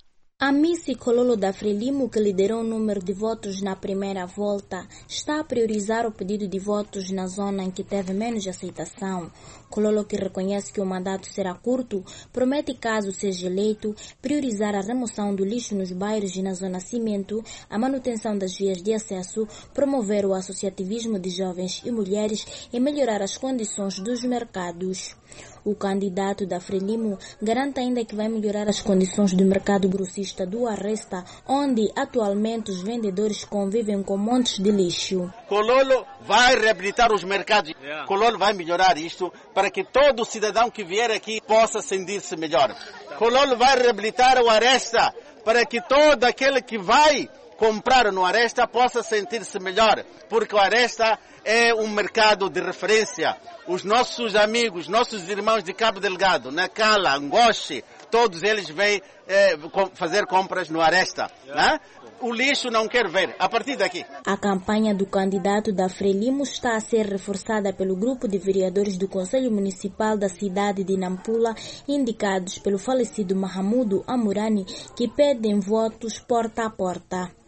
A Missy Kololo da Frelimo, que liderou o número de votos na primeira volta, está a priorizar o pedido de votos na zona em que teve menos aceitação. Kololo, que reconhece que o mandato será curto, promete, caso seja eleito, priorizar a remoção do lixo nos bairros e na zona cimento, a manutenção das vias de acesso, promover o associativismo de jovens e mulheres e melhorar as condições dos mercados. O candidato da Frelimo garante ainda que vai melhorar as condições do mercado grossista do Arresta, onde atualmente os vendedores convivem com montes de lixo. Kololo vai reabilitar os mercados. Yeah. Kololo vai melhorar isto para que todo cidadão que vier aqui possa sentir-se melhor. Kololo vai reabilitar o Arresta para que todo aquele que vai comprar no Arresta possa sentir-se melhor, porque o Arresta é um mercado de referência. Os nossos amigos, nossos irmãos de Cabo Delgado, Nacala, Angoche, todos eles vêm é, fazer compras no Arresta. Né? O lixo não quer ver, a partir daqui. A campanha do candidato da Frelimo está a ser reforçada pelo grupo de vereadores do Conselho Municipal da cidade de Nampula, indicados pelo falecido Mahamudu Amurani, que pedem votos porta a porta.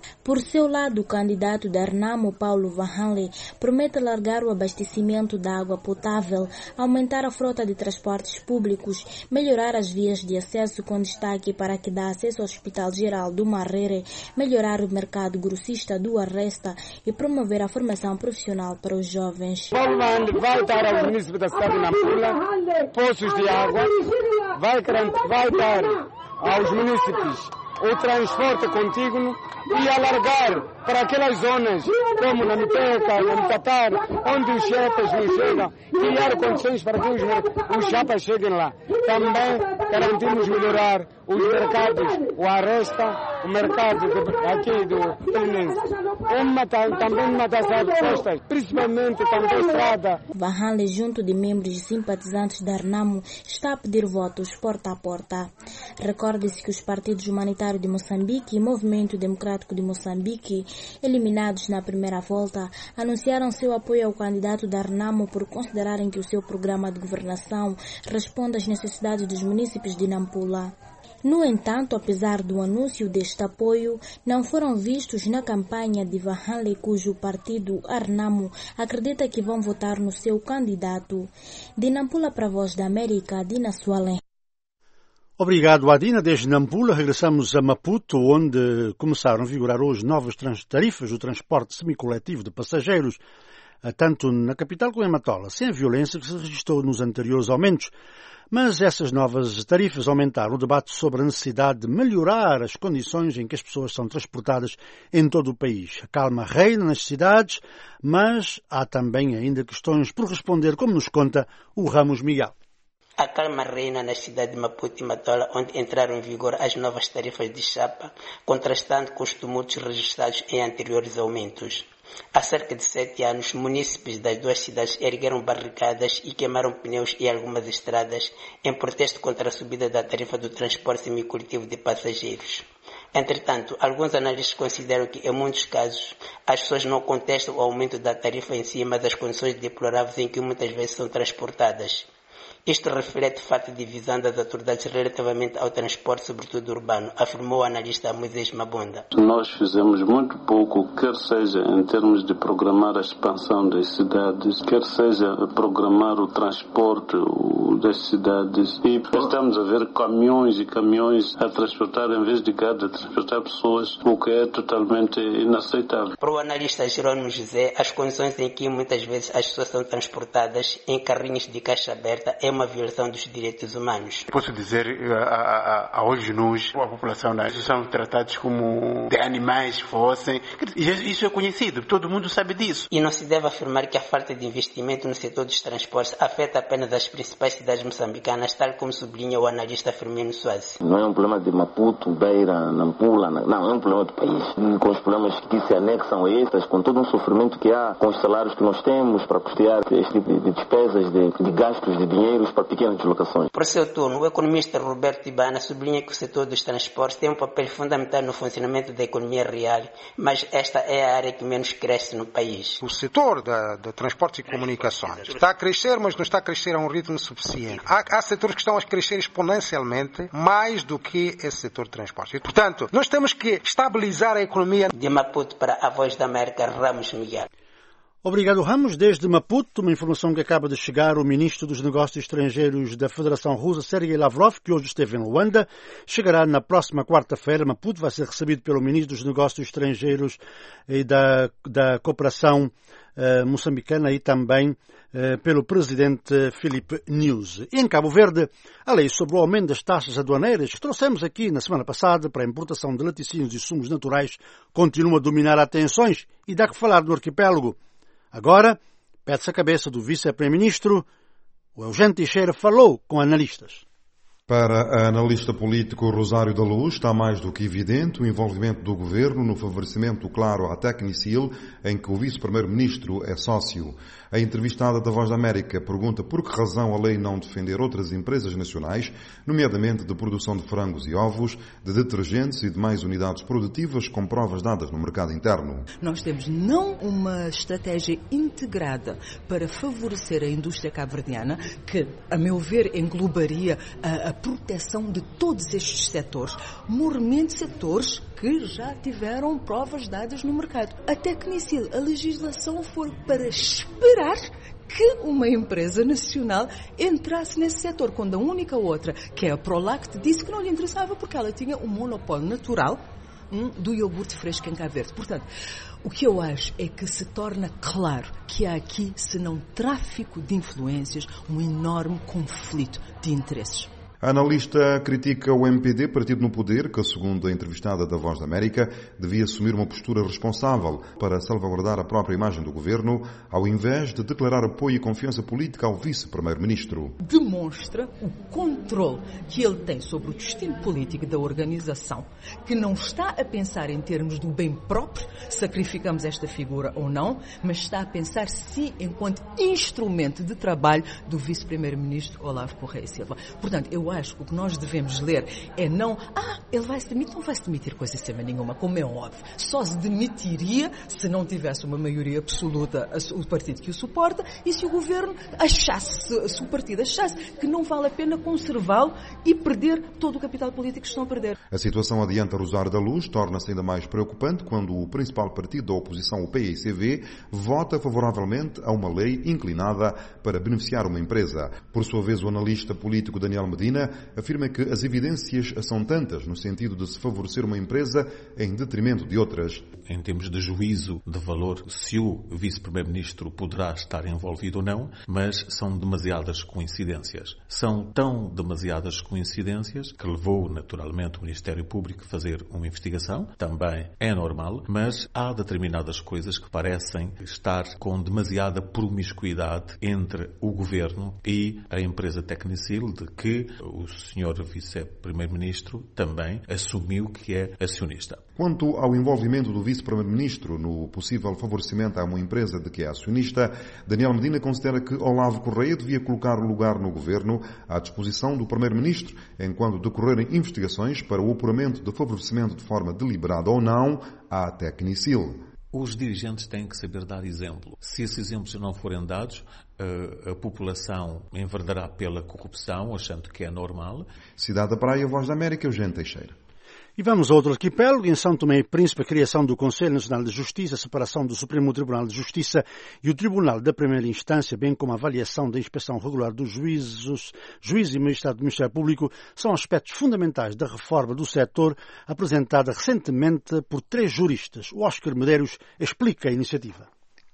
Por seu lado, o candidato da Renamo, Paulo Vahanle, promete alargar o abastecimento de água potável, aumentar a frota de transportes públicos, melhorar as vias de acesso com destaque para que dá acesso ao Hospital Geral do Marrere, melhorar o mercado grossista do Arresta e promover a formação profissional para os jovens. Paulo Vahanle vai dar aos municípios da cidade de Nampula poços de água, vai, vai dar aos municípios o transporte contínuo e alargar para aquelas zonas como na Miteca, na Mitapar, onde os chapas não chegam, criar condições para que os, os chapas cheguem lá. Também garantimos melhorar os mercados, o Arresta, o mercado de, aqui do Fluminense. Uma, também uma das festas, principalmente também a estrada. Vahanle, junto de membros e simpatizantes da Renamo, está a pedir votos porta a porta. Recorde-se que os partidos humanitários de Moçambique e Movimento Democrático de Moçambique, eliminados na primeira volta, anunciaram seu apoio ao candidato da Renamo por considerarem que o seu programa de governação responde às necessidades dos municípios de Nampula. No entanto, apesar do anúncio deste apoio, não foram vistos na campanha de Vahanle, cujo partido, a Renamo, acredita que vão votar no seu candidato. De Nampula para a Voz da América, Dina Sualen. Obrigado, Adina. Desde Nampula regressamos a Maputo, onde começaram a vigorar hoje novas tarifas do transporte semicoletivo de passageiros, tanto na capital como em Matola, sem a violência que se registrou nos anteriores aumentos. Mas essas novas tarifas aumentaram o debate sobre a necessidade de melhorar as condições em que as pessoas são transportadas em todo o país. A calma reina nas cidades, mas há também ainda questões por responder, como nos conta o Ramos Miguel. A calma reina na cidade de Maputo e Matola, onde entraram em vigor as novas tarifas de chapa, contrastando com os tumultos registrados em anteriores aumentos. Há cerca de sete anos, munícipes das duas cidades ergueram barricadas e queimaram pneus em algumas estradas em protesto contra a subida da tarifa do transporte semicoletivo de passageiros. Entretanto, alguns analistas consideram que, em muitos casos, as pessoas não contestam o aumento da tarifa em si, mas as condições deploráveis em que muitas vezes são transportadas. Isto reflete falta de visão das autoridades relativamente ao transporte, sobretudo urbano, afirmou o analista Moisés Mabonda. Nós fizemos muito pouco, quer seja em termos de programar a expansão das cidades, quer seja programar o transporte das cidades. E estamos a ver caminhões e caminhões a transportar, em vez de gado, a transportar pessoas, o que é totalmente inaceitável. Para o analista Jerônimo José, as condições em que muitas vezes as pessoas são transportadas em carrinhos de caixa aberta é uma violação dos direitos humanos. Posso dizer, a, a, a hoje nós, a população, né, são tratados como de animais fossem. Isso é conhecido, todo mundo sabe disso. E não se deve afirmar que a falta de investimento no setor dos transportes afeta apenas as principais cidades moçambicanas, tal como sublinha o analista Firmino Soares. Não é um problema de Maputo, Beira, Nampula, não, é um problema do país. Com os problemas que se anexam a estas, com todo um sofrimento que há, com os salários que nós temos para custear este tipo de despesas, de, de gastos de dinheiro para pequenas deslocações. Por seu turno, o economista Roberto Ibana sublinha que o setor dos transportes tem um papel fundamental no funcionamento da economia real, mas esta é a área que menos cresce no país. O setor da, da transportes e comunicações está a crescer, mas não está a crescer a um ritmo suficiente. Há, há setores que estão a crescer exponencialmente mais do que esse setor de transportes. E, portanto, nós temos que estabilizar a economia. De Maputo para a Voz da América, Ramos Miguel. Obrigado, Ramos. Desde Maputo, uma informação que acaba de chegar, o ministro dos Negócios Estrangeiros da Federação Russa, Sergei Lavrov, que hoje esteve em Luanda, chegará na próxima quarta-feira. Maputo vai ser recebido pelo ministro dos Negócios Estrangeiros e da, da Cooperação uh, moçambicana e também uh, pelo presidente Filipe Nyusi. E em Cabo Verde, a lei sobre o aumento das taxas aduaneiras, que trouxemos aqui na semana passada para a importação de laticínios e sumos naturais, continua a dominar atenções e dá que falar no arquipélago. Agora, pede-se a cabeça do vice-primeiro-ministro. O Eugênio Teixeira falou com analistas. Para a analista político Rosário da Luz, está mais do que evidente o envolvimento do governo no favorecimento claro à Tecnicil, em que o vice-primeiro-ministro é sócio. A entrevistada da Voz da América pergunta por que razão a lei não defender outras empresas nacionais, nomeadamente de produção de frangos e ovos, de detergentes e demais unidades produtivas com provas dadas no mercado interno. Nós temos não uma estratégia integrada para favorecer a indústria cabo-verdiana, que, a meu ver, englobaria a, a proteção de todos estes setores, mormente setores que já tiveram provas dadas no mercado. A Tecnicil, a legislação foi para esperar que uma empresa nacional entrasse nesse setor, quando a única outra, que é a Prolact, disse que não lhe interessava porque ela tinha um monopólio natural hum, do iogurte fresco em Cabo Verde. Portanto, o que eu acho é que se torna claro que há aqui, se não tráfico de influências, um enorme conflito de interesses. A analista critica o M P D, partido no poder, que, segundo a entrevistada da Voz da América, devia assumir uma postura responsável para salvaguardar a própria imagem do governo, ao invés de declarar apoio e confiança política ao vice-primeiro-ministro. Demonstra o controle que ele tem sobre o destino político da organização, que não está a pensar em termos do bem próprio, sacrificamos esta figura ou não, mas está a pensar sim enquanto instrumento de trabalho do vice-primeiro-ministro Olavo Correia Silva. Portanto, eu acho que o que nós devemos ler é não, ah, ele vai se demitir, não vai se demitir coisa sem nenhuma, como é óbvio. Só se demitiria se não tivesse uma maioria absoluta o partido que o suporta e se o governo achasse, se o partido achasse que não vale a pena conservá-lo e perder todo o capital político que estão a perder. A situação adiante a Rosário da Luz torna-se ainda mais preocupante quando o principal partido da oposição, o P I C V, vota favoravelmente a uma lei inclinada para beneficiar uma empresa. Por sua vez, o analista político Daniel Medina afirma que as evidências são tantas no sentido de se favorecer uma empresa em detrimento de outras. Em termos de juízo de valor, se o vice-primeiro-ministro poderá estar envolvido ou não, mas são demasiadas coincidências. São tão demasiadas coincidências que levou naturalmente o Ministério Público a fazer uma investigação, também é normal, mas há determinadas coisas que parecem estar com demasiada promiscuidade entre o governo e a empresa Tecnicil, de que o senhor vice-primeiro-ministro também assumiu que é acionista. Quanto ao envolvimento do vice-primeiro-ministro no possível favorecimento a uma empresa de que é acionista, Daniel Medina considera que Olavo Correia devia colocar o lugar no governo à disposição do primeiro-ministro enquanto decorrerem investigações para o apuramento de favorecimento de forma deliberada ou não à Tecnicil. Os dirigentes têm que saber dar exemplo. Se esses exemplos não forem dados, a população enverdará pela corrupção, achando que é normal. Cidade da Praia, Voz da América, Eugênio Teixeira. E vamos a outro arquipélago. Em São Tomé e Príncipe, a criação do Conselho Nacional de Justiça, a separação do Supremo Tribunal de Justiça e o Tribunal da Primeira Instância, bem como a avaliação da inspeção regular dos juízes, juízes e magistrados do Ministério Público, são aspectos fundamentais da reforma do setor apresentada recentemente por três juristas. O Oscar Medeiros explica a iniciativa.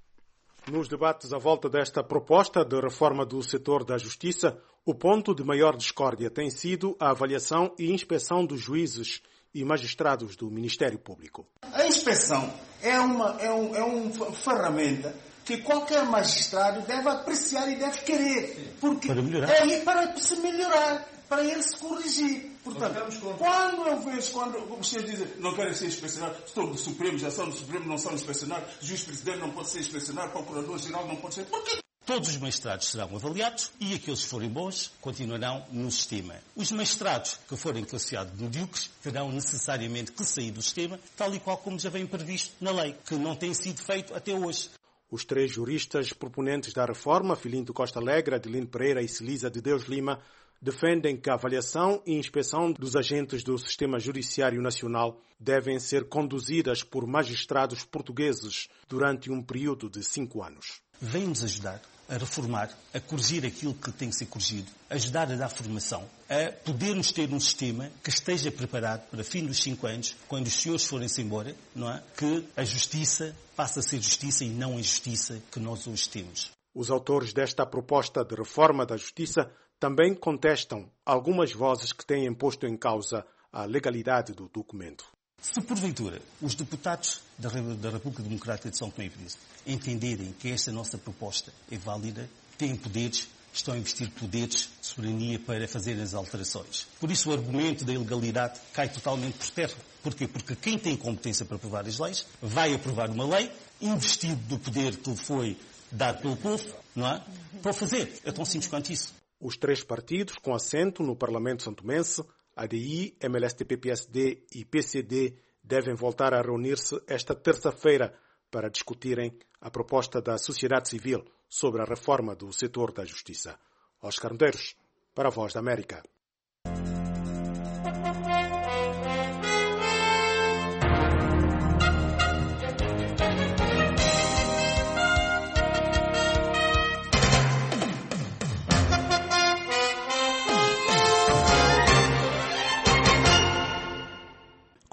Nos debates à volta desta proposta de reforma do setor da justiça, o ponto de maior discórdia tem sido a avaliação e inspeção dos juízes e magistrados do Ministério Público. A inspeção é uma, é um, é uma ferramenta que qualquer magistrado deve apreciar e deve querer. Porque para melhorar. É para se melhorar, para ele se corrigir. Portanto, quando eu vejo, quando vocês dizem não querem ser inspecionados, estou do Supremo, já são do Supremo, não são inspecionados, juiz-presidente não pode ser inspecionado, procurador-geral não pode ser. Por quê? Todos os magistrados serão avaliados e aqueles que forem bons continuarão no sistema. Os magistrados que forem classificados medíocres terão necessariamente que sair do sistema, tal e qual como já vem previsto na lei, que não tem sido feito até hoje. Os três juristas proponentes da reforma, Filindo Costa Alegre, Adelino Pereira e Celisa de Deus Lima, defendem que a avaliação e inspeção dos agentes do Sistema Judiciário Nacional devem ser conduzidas por magistrados portugueses durante um período de cinco anos. Vem-nos ajudar a reformar, a corrigir aquilo que tem que ser corrigido, ajudar a dar formação, a podermos ter um sistema que esteja preparado para fim dos cinco anos, quando os senhores forem-se embora, não é? Que a justiça passe a ser justiça e não a injustiça que nós hoje temos. Os autores desta proposta de reforma da justiça também contestam algumas vozes que têm posto em causa a legalidade do documento. Se porventura os deputados da República Democrática de São Tomé e Príncipe entenderem que esta nossa proposta é válida, têm poderes, estão a investir poderes de soberania para fazer as alterações. Por isso o argumento da ilegalidade cai totalmente por terra. Porquê? Porque quem tem competência para aprovar as leis vai aprovar uma lei, investido do poder que lhe foi dado pelo povo, não é? Para o fazer. É tão simples quanto isso. Os três partidos com assento no Parlamento santomense, A D I, M L S T P-P S D e P C D, devem voltar a reunir-se esta terça-feira para discutirem a proposta da sociedade civil sobre a reforma do setor da justiça. Oscar Medeiros, para a Voz da América.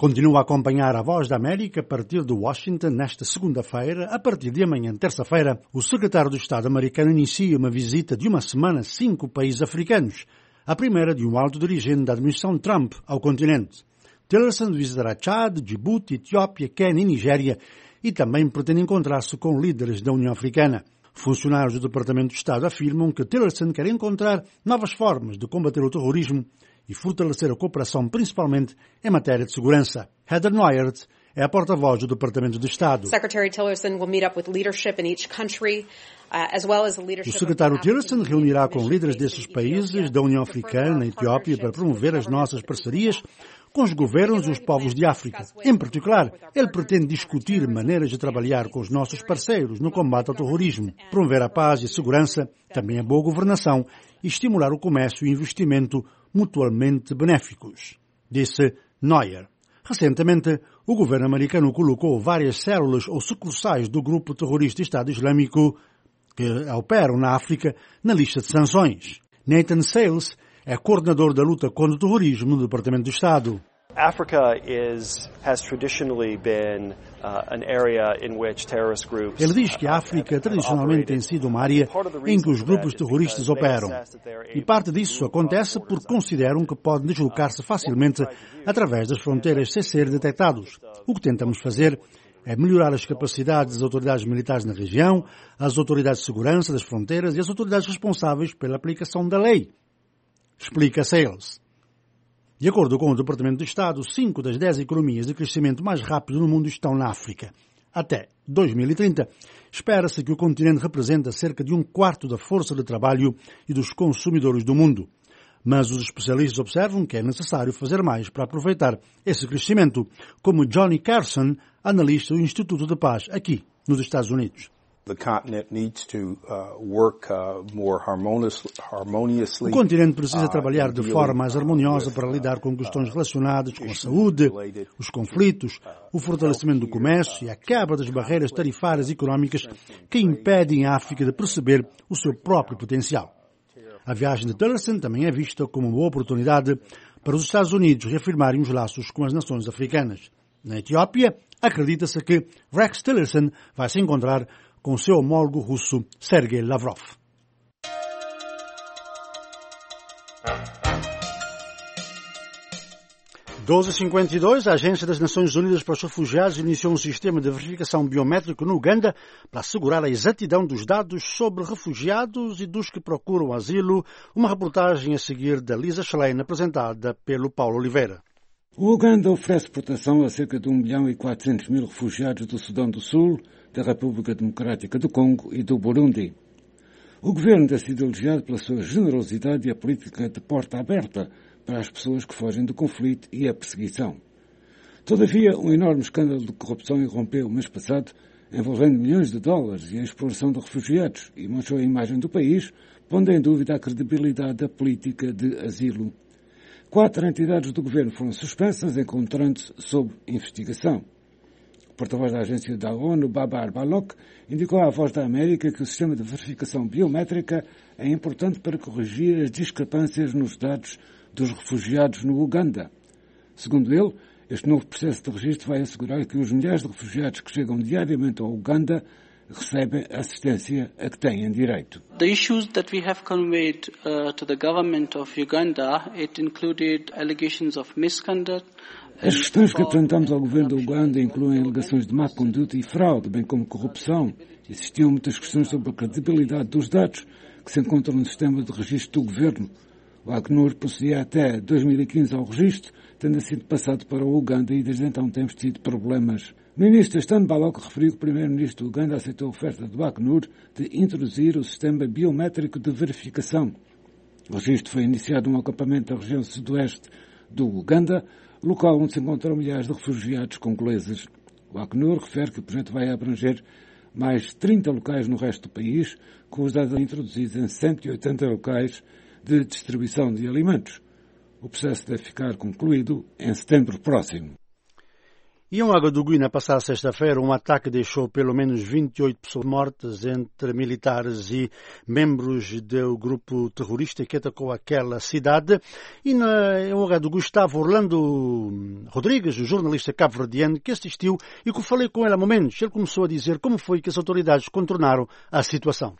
Continua a acompanhar a Voz da América a partir de Washington nesta segunda-feira. A partir de amanhã, terça-feira, o secretário do Estado americano inicia uma visita de uma semana a cinco países africanos, a primeira de um alto dirigente da administração Trump ao continente. Tillerson visitará Chad, Djibouti, Etiópia, Quênia e Nigéria e também pretende encontrar-se com líderes da União Africana. Funcionários do Departamento de Estado afirmam que Tillerson quer encontrar novas formas de combater o terrorismo e fortalecer a cooperação, principalmente em matéria de segurança. Heather Nauert é a porta-voz do Departamento de Estado. Secretary Tillerson will meet up with leadership in each country, uh, as well as the leadership. O secretário Tillerson reunirá com líderes desses países da União Africana, na Etiópia, para promover as nossas parcerias com os governos e os povos de África. Em particular, ele pretende discutir maneiras de trabalhar com os nossos parceiros no combate ao terrorismo, promover a paz e a segurança, também a boa governação e estimular o comércio e investimento mutuamente benéficos, disse Neuer. Recentemente, o governo americano colocou várias células ou sucursais do grupo terrorista Estado Islâmico que operam na África na lista de sanções. Nathan Sales é coordenador da luta contra o terrorismo no Departamento de Estado. Africa is, has traditionally been uh, an area in which terrorist groups. Ele diz que a África tradicionalmente tem sido uma área em que os grupos terroristas operam. E parte disso acontece porque consideram que podem deslocar-se facilmente através das fronteiras sem ser detectados. O que tentamos fazer é melhorar as capacidades das autoridades militares na região, as autoridades de segurança das fronteiras e as autoridades responsáveis pela aplicação da lei, explica Sales. De acordo com o Departamento de Estado, cinco das dez economias de crescimento mais rápido no mundo estão na África. Até dois mil e trinta, espera-se que o continente represente cerca de um quarto da força de trabalho e dos consumidores do mundo. Mas os especialistas observam que é necessário fazer mais para aproveitar esse crescimento, como Johnny Carson, analista do Instituto de Paz aqui nos Estados Unidos. The continent needs to uh, work uh, more harmoniously. O continente precisa trabalhar de forma mais harmoniosa para lidar com questões relacionadas com a saúde, os conflitos, o fortalecimento do comércio e a quebra das barreiras tarifárias e económicas que impedem a África de perceber o seu próprio potencial. A viagem de Tillerson também é vista como uma boa oportunidade para os Estados Unidos reafirmarem os laços com as nações africanas. Na Etiópia, acredita-se que Rex Tillerson vai se encontrar com seu homólogo russo Sergei Lavrov. doze e cinquenta e dois, a Agência das Nações Unidas para os Refugiados iniciou um sistema de verificação biométrico no Uganda para assegurar a exatidão dos dados sobre refugiados e dos que procuram asilo. Uma reportagem a seguir da Lisa Schlein, apresentada pelo Paulo Oliveira. O Uganda oferece proteção a cerca de um milhão e quatrocentos mil refugiados do Sudão do Sul, da República Democrática do Congo e do Burundi. O governo tem sido elogiado pela sua generosidade e a política de porta aberta para as pessoas que fogem do conflito e a perseguição. Todavia, um enorme escândalo de corrupção irrompeu o mês passado, envolvendo milhões de dólares e a exploração de refugiados, e manchou a imagem do país, pondo em dúvida a credibilidade da política de asilo. Quatro entidades do governo foram suspensas, encontrando-se sob investigação. O porta-voz da agência da ONU, Babar Balok, indicou à Voz da América que o sistema de verificação biométrica é importante para corrigir as discrepâncias nos dados dos refugiados no Uganda. Segundo ele, este novo processo de registro vai assegurar que os milhares de refugiados que chegam diariamente ao Uganda recebem a assistência a que têm direito. The issues that we have conveyed uh, to the government of Uganda, it included allegations of misconduct. As questões que apresentamos ao governo do Uganda incluem alegações de má conduta e fraude, bem como corrupção. Existiam muitas questões sobre a credibilidade dos dados que se encontram no sistema de registro do governo. O Acnur procedia até dois mil e quinze ao registro, tendo sido passado para o Uganda e desde então temos tido problemas. No início deste ano, Balok referiu que o primeiro-ministro do Uganda aceitou a oferta do Acnur de introduzir o sistema biométrico de verificação. O registro foi iniciado num acampamento da região sudoeste do Uganda, local onde se encontram milhares de refugiados congoleses. O Acnur refere que o projeto vai abranger mais trinta locais no resto do país, com os dados introduzidos em cento e oitenta locais de distribuição de alimentos. O processo deve ficar concluído em setembro próximo. E em Ouagadougou, na passada sexta-feira, um ataque deixou pelo menos vinte e oito pessoas mortas, entre militares e membros do grupo terrorista que atacou aquela cidade. E na, em Ouagadougou estava Orlando Rodrigues, o jornalista cabo-verdiano, que assistiu e que eu falei com ele há momentos. Ele começou a dizer como foi que as autoridades contornaram a situação.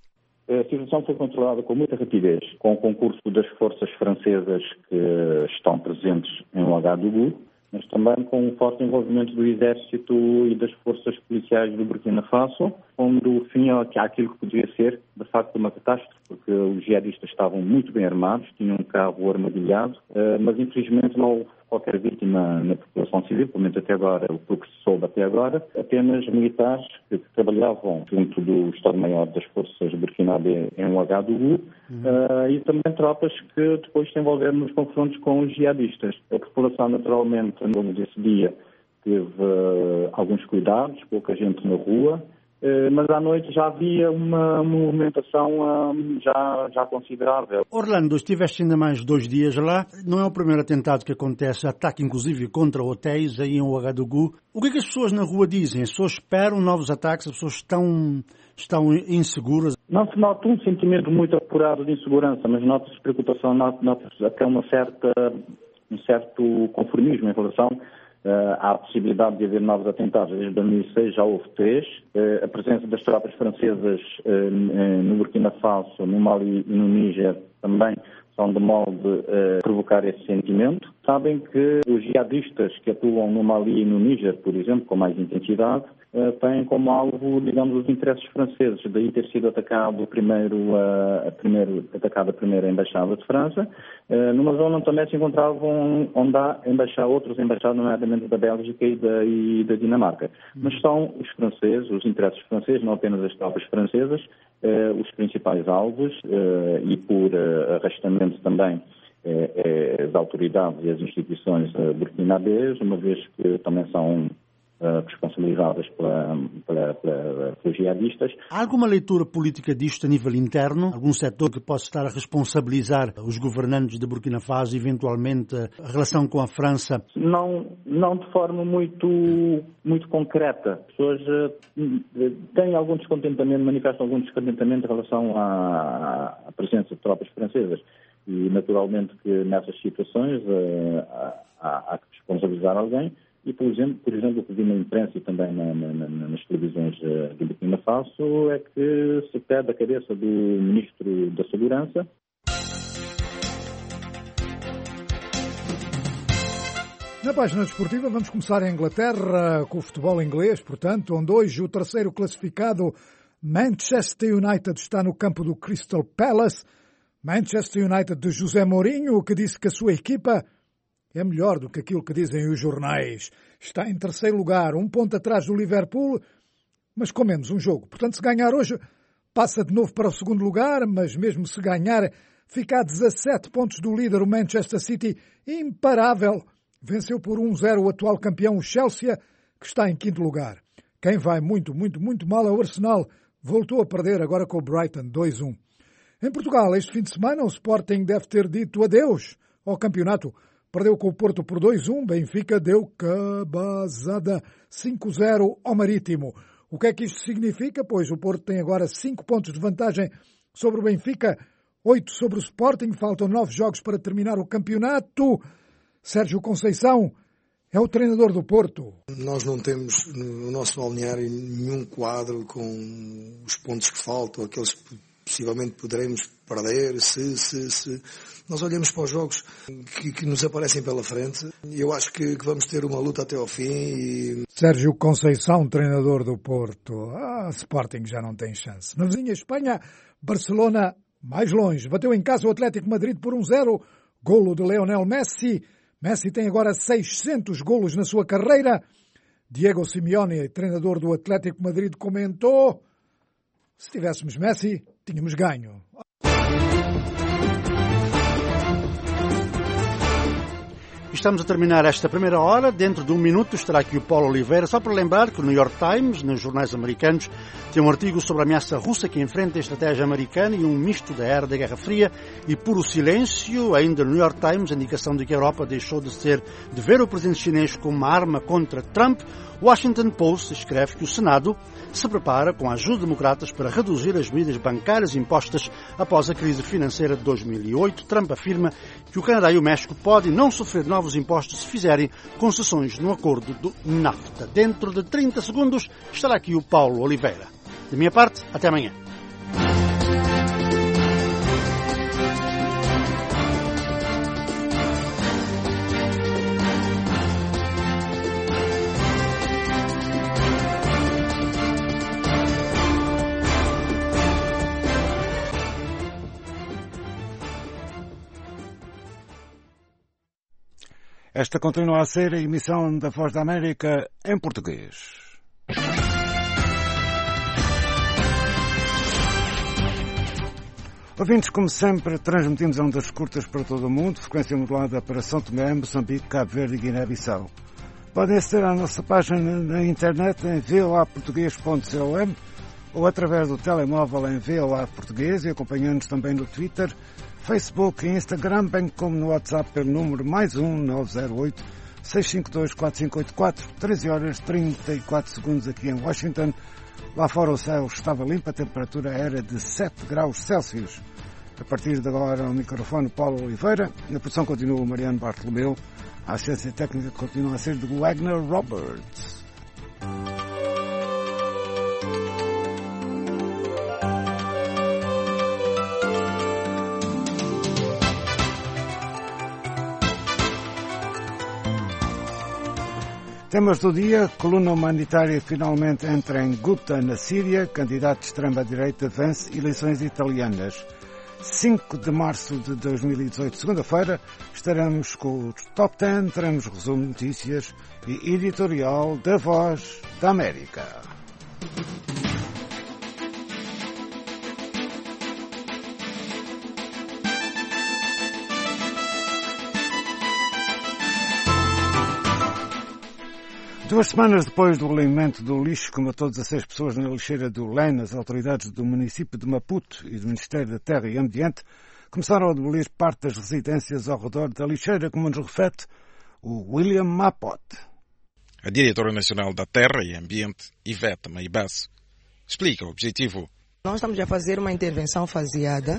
A situação foi controlada com muita rapidez, com o concurso das forças francesas que estão presentes em Ouagadougou, mas também com um forte envolvimento do Exército e das forças policiais do Burkina Faso, pondo fim àquilo que poderia ser, de facto, uma catástrofe, porque os jihadistas estavam muito bem armados, tinham um carro armadilhado, mas infelizmente não houve qualquer vítima na população civil, pelo menos até agora, o que se soube até agora, apenas militares que trabalhavam junto do Estado-Maior das Forças burkinabé em Ouagadougou, uhum. uh, e também tropas que depois se envolveram nos confrontos com os jihadistas. A população, naturalmente, ao longo desse dia, teve uh, alguns cuidados, pouca gente na rua, uh, mas à noite já havia uma movimentação um, já, já considerável. Orlando, estiveste ainda mais dois dias lá. Não é o primeiro atentado que acontece, ataque inclusive contra hotéis aí em Ouagadougou. O que é que as pessoas na rua dizem? As pessoas esperam novos ataques? As pessoas estão, estão inseguras? Não se nota um sentimento muito apurado de insegurança, mas nota-se preocupação, nota-se até uma certa, um certo conformismo em relação Uh, há a possibilidade de haver novos atentados. Desde dois mil e seis já houve três. Uh, a presença das tropas francesas uh, no Burkina Faso, no Mali e no Níger também são de molde uh, provocar esse sentimento. Sabem que os jihadistas que atuam no Mali e no Níger, por exemplo, com mais intensidade, uh, têm como alvo, digamos, os interesses franceses. Daí ter sido atacado primeiro, uh, a primeiro, atacada a primeira embaixada de França, uh, numa zona onde também se encontravam onde há embaixada, outros embaixados, nomeadamente da Bélgica e da, e da Dinamarca. Uhum. Mas são os franceses, os interesses franceses, não apenas as tropas francesas, uh, os principais alvos, uh, e por uh, arrastamento também eh, as autoridades e as instituições eh, burkinabés, uma vez que também são eh, responsabilizadas pela, pela, pela, pelos jihadistas. Há alguma leitura política disto a nível interno? Algum setor que possa estar a responsabilizar os governantes de Burkina Faso, eventualmente, a relação com a França? Não, não de forma muito, muito concreta. As pessoas eh, têm algum descontentamento, manifestam algum descontentamento em relação à, à presença de tropas francesas. E, naturalmente, que nessas situações uh, há, há que responsabilizar alguém. E, por exemplo, por exemplo, o que vi na imprensa e também na, na, nas televisões uh, do Burkina Faso é que se pede a cabeça do Ministro da Segurança. Na página desportiva vamos começar em Inglaterra com o futebol inglês, portanto, onde hoje o terceiro classificado Manchester United está no campo do Crystal Palace. Manchester United de José Mourinho, que disse que a sua equipa é melhor do que aquilo que dizem os jornais. Está em terceiro lugar, um ponto atrás do Liverpool, mas com menos um jogo. Portanto, se ganhar hoje, passa de novo para o segundo lugar, mas mesmo se ganhar, fica a dezassete pontos do líder, o Manchester City, imparável. Venceu por um zero o atual campeão, o Chelsea, que está em quinto lugar. Quem vai muito, muito, muito mal é o Arsenal. Voltou a perder agora com o Brighton, dois a um. Em Portugal, este fim de semana, o Sporting deve ter dito adeus ao campeonato. Perdeu com o Porto por dois a um, Benfica deu cabazada cinco a zero ao Marítimo. O que é que isto significa? Pois o Porto tem agora cinco pontos de vantagem sobre o Benfica, oito sobre o Sporting, faltam nove jogos para terminar o campeonato. Sérgio Conceição é o treinador do Porto. Nós não temos no nosso balneário nenhum quadro com os pontos que faltam, aqueles que possivelmente poderemos perder, se, se, se nós olhamos para os jogos que, que nos aparecem pela frente, eu acho que, que vamos ter uma luta até ao fim. E... Sérgio Conceição, treinador do Porto. Ah, Sporting já não tem chance. Na vizinha Espanha, Barcelona mais longe. Bateu em casa o Atlético Madrid por um zero, golo de Lionel Messi. Messi tem agora seiscentos golos na sua carreira. Diego Simeone, treinador do Atlético Madrid, comentou: se tivéssemos Messi, tínhamos ganho. Estamos a terminar esta primeira hora. Dentro de um minuto estará aqui o Paulo Oliveira, só para lembrar que o New York Times, nos jornais americanos, tem um artigo sobre a ameaça russa que enfrenta a estratégia americana e um misto da era da Guerra Fria e puro silêncio. Ainda no New York Times, a indicação de que a Europa deixou de ser de ver o presidente chinês como uma arma contra Trump. Washington Post escreve que o Senado se prepara, com a ajuda de democratas, para reduzir as medidas bancárias impostas após a crise financeira de dois mil e oito. Trump afirma que o Canadá e o México podem não sofrer novos impostos se fizerem concessões no acordo do NAFTA. Dentro de trinta segundos estará aqui o Paulo Oliveira. Da minha parte, até amanhã. Esta continua a ser a emissão da Voz da América em português. Ouvintes, como sempre, transmitimos ondas curtas para todo o mundo, frequência modulada para São Tomé, Moçambique, Cabo Verde e Guiné-Bissau. Podem aceder à nossa página na internet em v o a português ponto com ou através do telemóvel em V O A Português e acompanhando-nos também no Twitter, Facebook e Instagram, bem como no WhatsApp pelo número mais um nove zero oito, seis cinco dois, quatro cinco oito quatro, treze horas e trinta e quatro segundos aqui em Washington. Lá fora o céu estava limpo, a temperatura era de sete graus Celsius. A partir de agora o microfone Paulo Oliveira, na produção continua o Mariano Bartolomeu, a assistência técnica continua a ser de Wagner Roberts. Temas do dia: coluna humanitária finalmente entra em Ghouta, na Síria, candidato de extrema-direita vence eleições italianas. cinco de março de dois mil e dezoito, segunda-feira, estaremos com o Top dez, teremos resumo de notícias e editorial da Voz da América. Duas semanas depois do alinhamento do lixo que matou dezasseis pessoas na lixeira do Lene, as autoridades do município de Maputo e do Ministério da Terra e Ambiente começaram a demolir parte das residências ao redor da lixeira, como nos refere o William Mapot. A diretora nacional da Terra e Ambiente, Ivete Maibasso, explica o objetivo. Nós estamos a fazer uma intervenção faseada.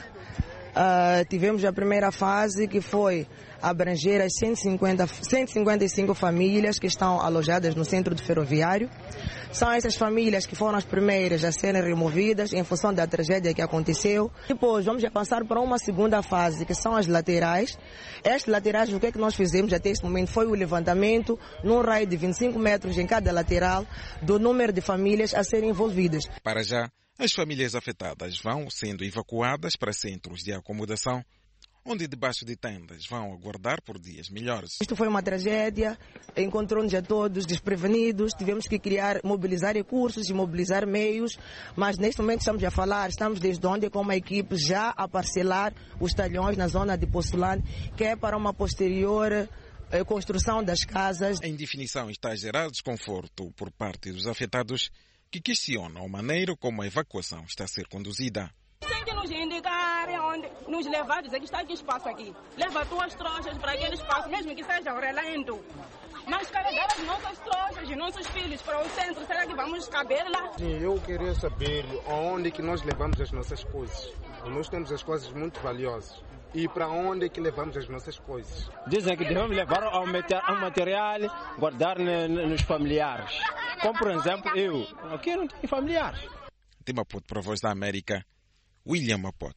Uh, tivemos a primeira fase, que foi abranger as cento e cinquenta, cento e cinquenta e cinco famílias que estão alojadas no centro de ferroviário. São essas famílias que foram as primeiras a serem removidas em função da tragédia que aconteceu. Depois vamos passar para uma segunda fase, que são as laterais. Estas laterais, o que é que nós fizemos até esse momento foi o levantamento, num raio de vinte e cinco metros em cada lateral, do número de famílias a serem envolvidas. Para já, as famílias afetadas vão sendo evacuadas para centros de acomodação, onde debaixo de tendas vão aguardar por dias melhores. Isto foi uma tragédia, encontrou-nos a todos desprevenidos, tivemos que criar, mobilizar recursos e mobilizar meios, mas neste momento estamos a falar, estamos desde onde com uma equipe já a parcelar os talhões na zona de Poçolane, que é para uma posterior eh, construção das casas. A indefinição está a gerar desconforto por parte dos afetados, que questionam a maneira como a evacuação está a ser conduzida. Tem que nos indicar onde nos levar, dizer que está aqui espaço aqui. Leva tuas trouxas para aquele espaço, mesmo que seja relento. Mas carregar as nossas trouxas e nossos filhos para o centro, será que vamos caber lá? Sim, eu queria saber onde que nós levamos as nossas coisas. Nós temos as coisas muito valiosas. E para onde é que levamos as nossas coisas? Dizem que devemos levar ao material, guardar nos familiares. Como, por exemplo, eu. Aqui não tenho familiares. De Maputo para a Voz da América, William Mapot.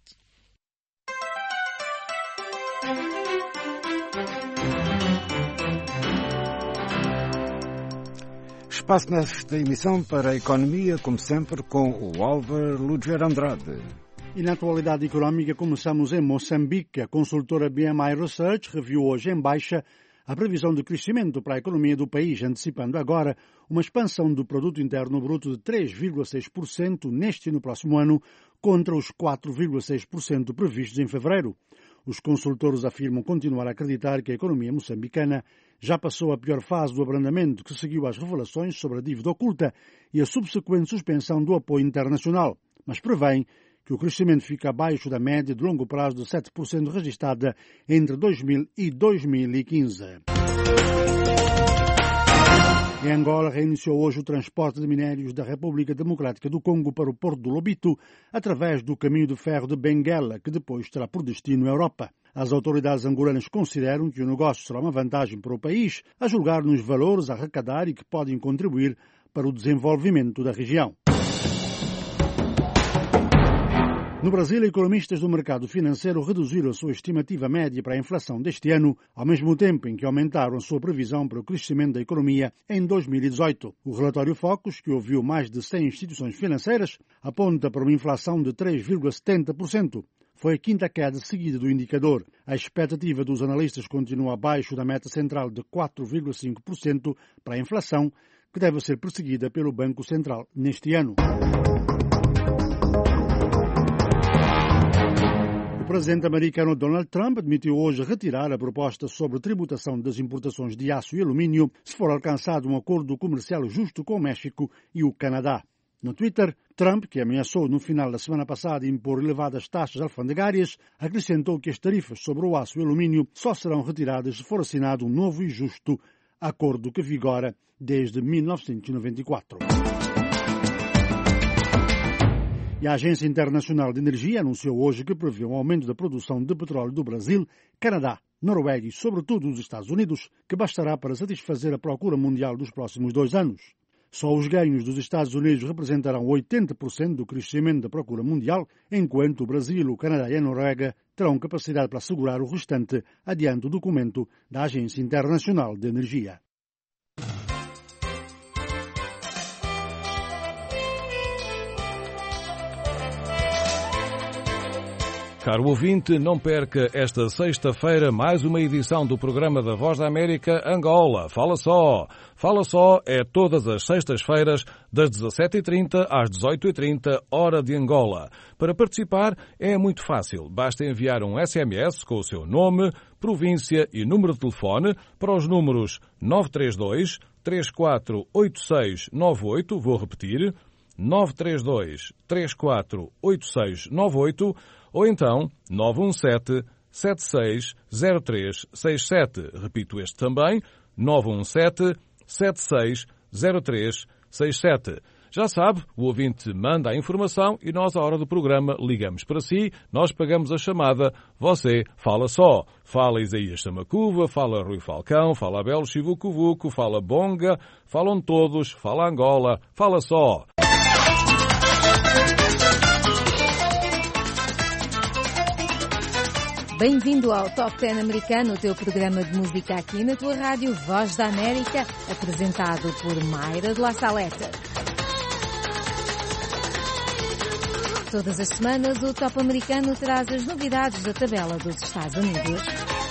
Espaço nesta emissão para a economia, como sempre, com o Álvaro Ludger Andrade. E na atualidade económica começamos em Moçambique. A consultora B M I Research reviu hoje em baixa a previsão de crescimento para a economia do país, antecipando agora uma expansão do produto interno bruto de três vírgula seis por cento neste e no próximo ano, contra os quatro vírgula seis por cento previstos em fevereiro. Os consultores afirmam continuar a acreditar que a economia moçambicana já passou a pior fase do abrandamento que seguiu às revelações sobre a dívida oculta e a subsequente suspensão do apoio internacional, mas prevêem que o crescimento fica abaixo da média de longo prazo de sete por cento registada entre dois mil e dois mil e quinze. Em Angola, reiniciou hoje o transporte de minérios da República Democrática do Congo para o Porto do Lobito, através do caminho de ferro de Benguela, que depois terá por destino a Europa. As autoridades angolanas consideram que o negócio será uma vantagem para o país, a julgar nos valores a arrecadar e que podem contribuir para o desenvolvimento da região. No Brasil, economistas do mercado financeiro reduziram a sua estimativa média para a inflação deste ano, ao mesmo tempo em que aumentaram a sua previsão para o crescimento da economia em dois mil e dezoito. O relatório Focus, que ouviu mais de cem instituições financeiras, aponta para uma inflação de três vírgula setenta por cento. Foi a quinta queda seguida do indicador. A expectativa dos analistas continua abaixo da meta central de quatro vírgula cinco por cento para a inflação, que deve ser perseguida pelo Banco Central neste ano. O presidente americano Donald Trump admitiu hoje retirar a proposta sobre tributação das importações de aço e alumínio se for alcançado um acordo comercial justo com o México e o Canadá. No Twitter, Trump, que ameaçou no final da semana passada impor elevadas taxas alfandegárias, acrescentou que as tarifas sobre o aço e alumínio só serão retiradas se for assinado um novo e justo acordo que vigora desde mil novecentos e noventa e quatro. E a Agência Internacional de Energia anunciou hoje que prevê um aumento da produção de petróleo do Brasil, Canadá, Noruega e, sobretudo, dos Estados Unidos, que bastará para satisfazer a procura mundial dos próximos dois anos. Só os ganhos dos Estados Unidos representarão oitenta por cento do crescimento da procura mundial, enquanto o Brasil, o Canadá e a Noruega terão capacidade para assegurar o restante, adiante o documento da Agência Internacional de Energia. Caro ouvinte, não perca esta sexta-feira mais uma edição do programa da Voz da América Angola. Fala só! Fala só é todas as sextas-feiras, das dezassete e trinta às dezoito e trinta, hora de Angola. Para participar é muito fácil. Basta enviar um S M S com o seu nome, província e número de telefone para os números nove três dois, três quatro oito seis nove oito, vou repetir, nove três dois, três quatro oito seis nove oito, ou então nove um sete, sete seis zero três seis sete. Repito este também, nove um sete, sete seis zero três seis sete. Já sabe, o ouvinte manda a informação e nós, à hora do programa, ligamos para si, nós pagamos a chamada, você fala só. Fala Isaías Samacuva, fala Rui Falcão, fala Abel Chivucovuco, fala Bonga, falam todos, fala Angola, fala só. Bem-vindo ao Top dez americano, o teu programa de música aqui na tua rádio Voz da América, apresentado por Mayra de La Saleta. Todas as semanas o Top americano traz as novidades da tabela dos Estados Unidos.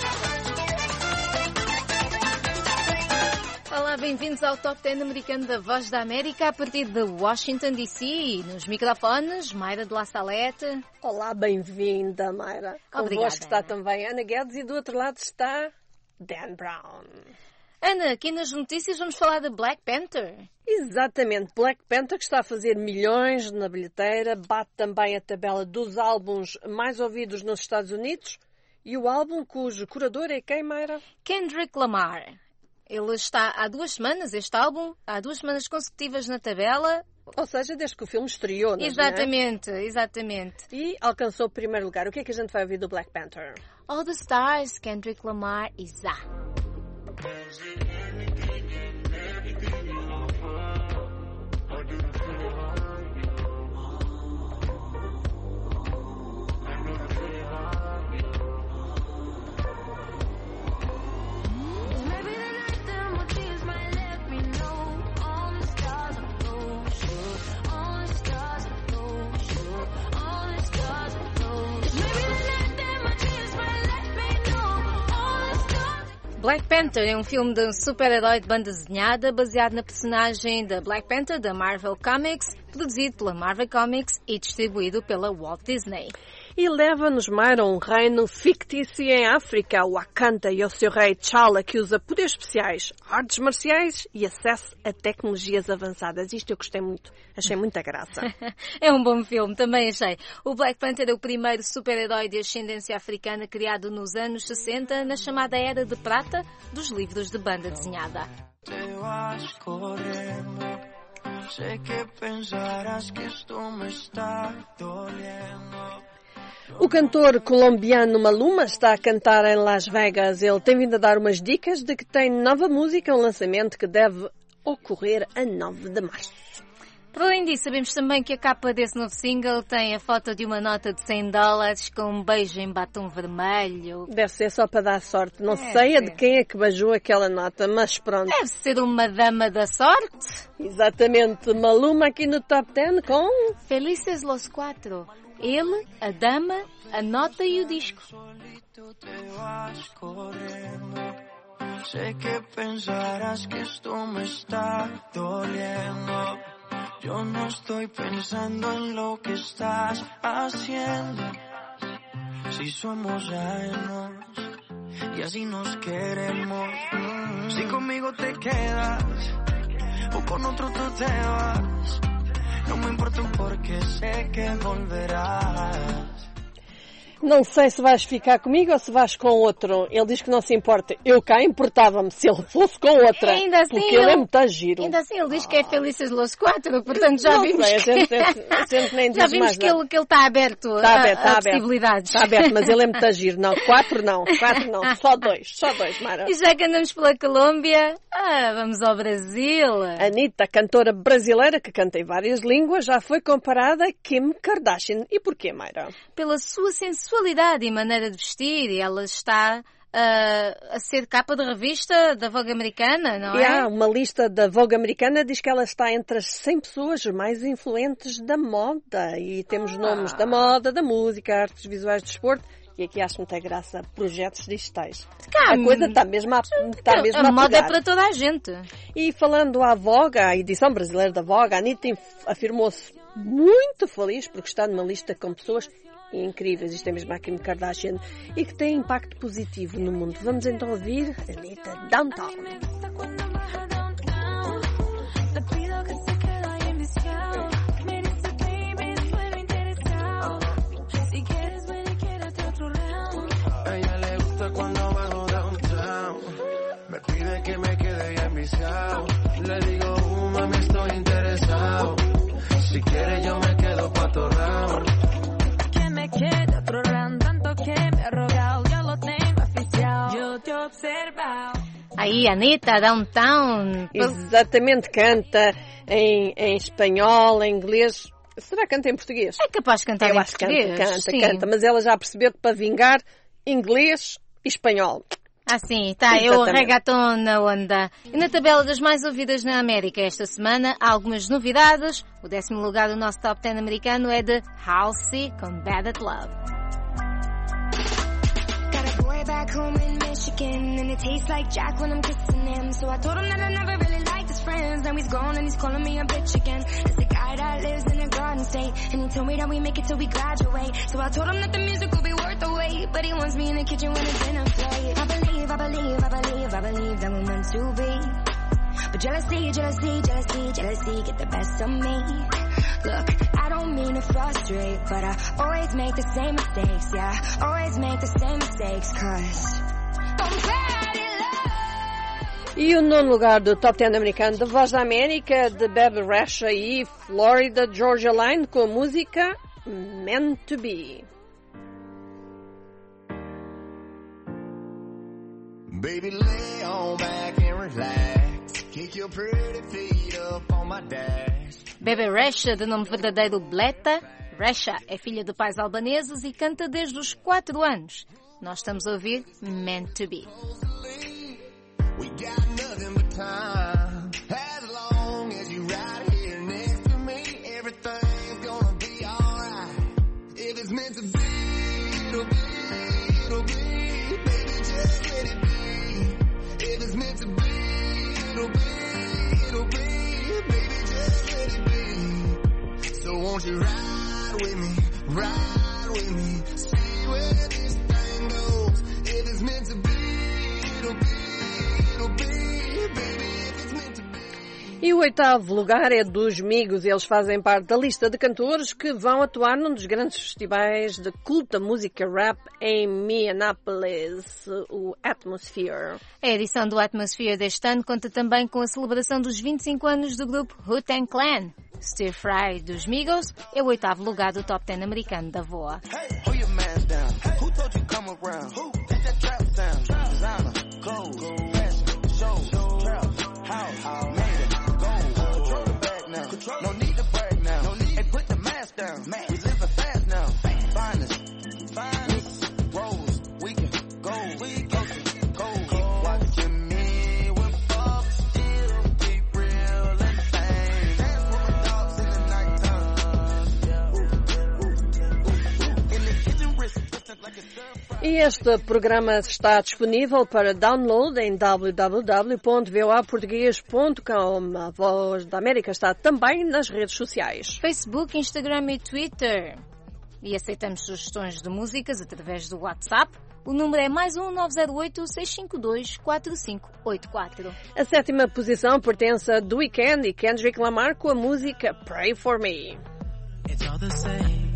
Olá, bem-vindos ao Top dez americano da Voz da América a partir de Washington, D C Nos microfones, Mayra de La Saleta. Olá, bem-vinda, Mayra. Convosco está também Ana Guedes e do outro lado está Dan Brown. Ana, aqui nas notícias vamos falar de Black Panther. Exatamente, Black Panther que está a fazer milhões na bilheteira, bate também a tabela dos álbuns mais ouvidos nos Estados Unidos e o álbum cujo curador é quem, Mayra? Kendrick Lamar. Ele está há duas semanas, este álbum, há duas semanas consecutivas na tabela. Ou seja, desde que o filme estreou, não é? Exatamente, exatamente. E alcançou o primeiro lugar. O que é que a gente vai ouvir do Black Panther? All the Stars, Kendrick Lamar e Zá. Black Panther é um filme de um super-herói de banda desenhada baseado na personagem da Black Panther da Marvel Comics, produzido pela Marvel Comics e distribuído pela Walt Disney. E leva-nos, Mayra, a um reino fictício em África, Wakanda, e ao seu rei T'Challa, que usa poderes especiais, artes marciais e acesso a tecnologias avançadas. Isto eu gostei muito, achei muita graça. É um bom filme, também achei. O Black Panther é o primeiro super-herói de ascendência africana criado nos anos sessenta, na chamada Era de Prata dos livros de banda desenhada. Sé que pensarás que esto me está doliendo. O cantor colombiano Maluma está a cantar em Las Vegas. Ele tem vindo a dar umas dicas de que tem nova música, um lançamento que deve ocorrer a nove de março. Por além disso, sabemos também que a capa desse novo single tem a foto de uma nota de cem dólares com um beijo em batom vermelho. Deve ser só para dar sorte. Não Deve sei a ser. de quem é que beijou aquela nota, mas pronto. Deve ser uma dama da sorte. Exatamente. Maluma aqui no Top dez com Felices los Quatro. Ele, a dama, a nota e o disco. Sé que pensarás que esto me está doliendo. Yo no estoy pensando en lo que estás haciendo. Si somos ajenos y así nos queremos. Si conmigo te quedas o con otro tú te vas. No me importa porque sé que volverás. Não sei se vais ficar comigo ou se vais com outro. Ele diz que não se importa. Eu cá importava-me se ele fosse com outra. Ainda assim, porque ele, ele é muito giro. Ainda assim ele diz que é Felices los Quatro, portanto já não vimos sei, que, a gente, a gente nem já diz vimos mais que, nada. ele, que ele está aberto, Está aberto, a, está a aberto. possibilidades. Está aberto, mas ele é muito giro. Não, quatro não, quatro não, só dois, só dois, Mara. E já que andamos pela Colômbia, ah, vamos ao Brasil. Anitta, cantora brasileira que canta em várias línguas, já foi comparada a Kim Kardashian. E porquê, Mayra? Pela sua sensualidade e maneira de vestir, e ela está uh, a ser capa de revista da Vogue americana, não E é? há uma lista da Vogue americana, diz que ela está entre as cem pessoas mais influentes da moda. E temos Ah. nomes da moda, da música, artes visuais, do desporto. E aqui acho muita graça, projetos digitais. Cá, a coisa está mesmo a, está mesmo a, a moda é pegar. para toda a gente. E falando à Vogue, à edição brasileira da Vogue, a Anitta afirmou-se muito feliz porque está numa lista com pessoas incríveis, isto é mesmo a Kim Kardashian, e que tem impacto positivo no mundo. Vamos então ouvir Anitta Downtown. A ella le gusta cuando bajo downtown. Me pide que me quede bien viciado. Le digo, uh, mami, estoy interesado. Si quieres yo me quedo pa' tu round. Que me quede otro round, tanto que me ha rogado. Ya lo tengo oficial. Yo te he observado. Aí, Anitta Downtown. Exatamente, canta em, em espanhol, em inglês. Será que canta em português? É capaz de cantar Eu em acho que português. canta, canta, sim. canta. Mas ela já percebeu que para vingar, inglês e espanhol. Ah, sim, está. É o reggaeton na onda. E na tabela das mais ouvidas na América esta semana, há algumas novidades. O décimo lugar do nosso Top dez americano é de Halsey com Bad at Love. Got a boy back home in Michigan, and it tastes like Jack when I'm kissing him. So I told him that I never really liked his friends. Now he's gone and he's calling me a bitch again. It's the guy that lives in a garden state, and he told me that we make it till we graduate. So I told him that the music will be worth the wait, but he wants me in the kitchen when it's dinner plate. I believe, I believe, I believe, I believe that we're meant to be. But jealousy, jealousy, jealousy, jealousy get the best of me. Look, I don't mean to frustrate, but I always make the same mistakes, yeah. Always make the same mistakes, cause I'm bad in love. E o nono lugar do Top dez americano da Voz da América, de Bebe Rexha e Florida Georgia Line, com a música Meant to Be. Baby, lay on back and relax. Kick your pretty feet up on my dash. Bebe Rexha, de nome verdadeiro Bleta. Rexha é filha de pais albaneses e canta desde os quatro anos. Nós estamos a ouvir Meant to Be. We got nothing but time. As long as you right here next to me, everything's gonna be alright. If it's meant to be, it'll be, it'll be. Baby, just let it be. If it's meant to be, it'll be, it'll be. Baby, just let it be. So won't you ride with me, ride with me, see where this thing goes. If it's meant to be, it'll be, it'll be, baby, if it's meant to be. E o oitavo lugar é dos Migos. Eles fazem parte da lista de cantores que vão atuar num dos grandes festivais de culta música rap em Minneapolis, o Atmosphere. A edição do Atmosphere deste ano conta também com a celebração dos vinte e cinco anos do grupo Wu-Tang Clan. Stir Fry dos Migos é o oitavo lugar do top dez americano da V O A. No need to brag now. No need. Hey, put the mask down. Mask. We living fast now. Finest, finest rolls. We can go. We go to go. Keep watching me when folks still be real and fame. Dance with my dogs in the nighttime. In the kitchen wrist, like a E este programa está disponível para download em w w w ponto v o a português ponto com. A Voz da América está também nas redes sociais. Facebook, Instagram e Twitter. E aceitamos sugestões de músicas através do WhatsApp. O número é mais um nove zero oito, seis cinco dois, quatro cinco oito quatro. A sétima posição pertence a The Weeknd e Kendrick Lamar com a música Pray For Me. It's all the same.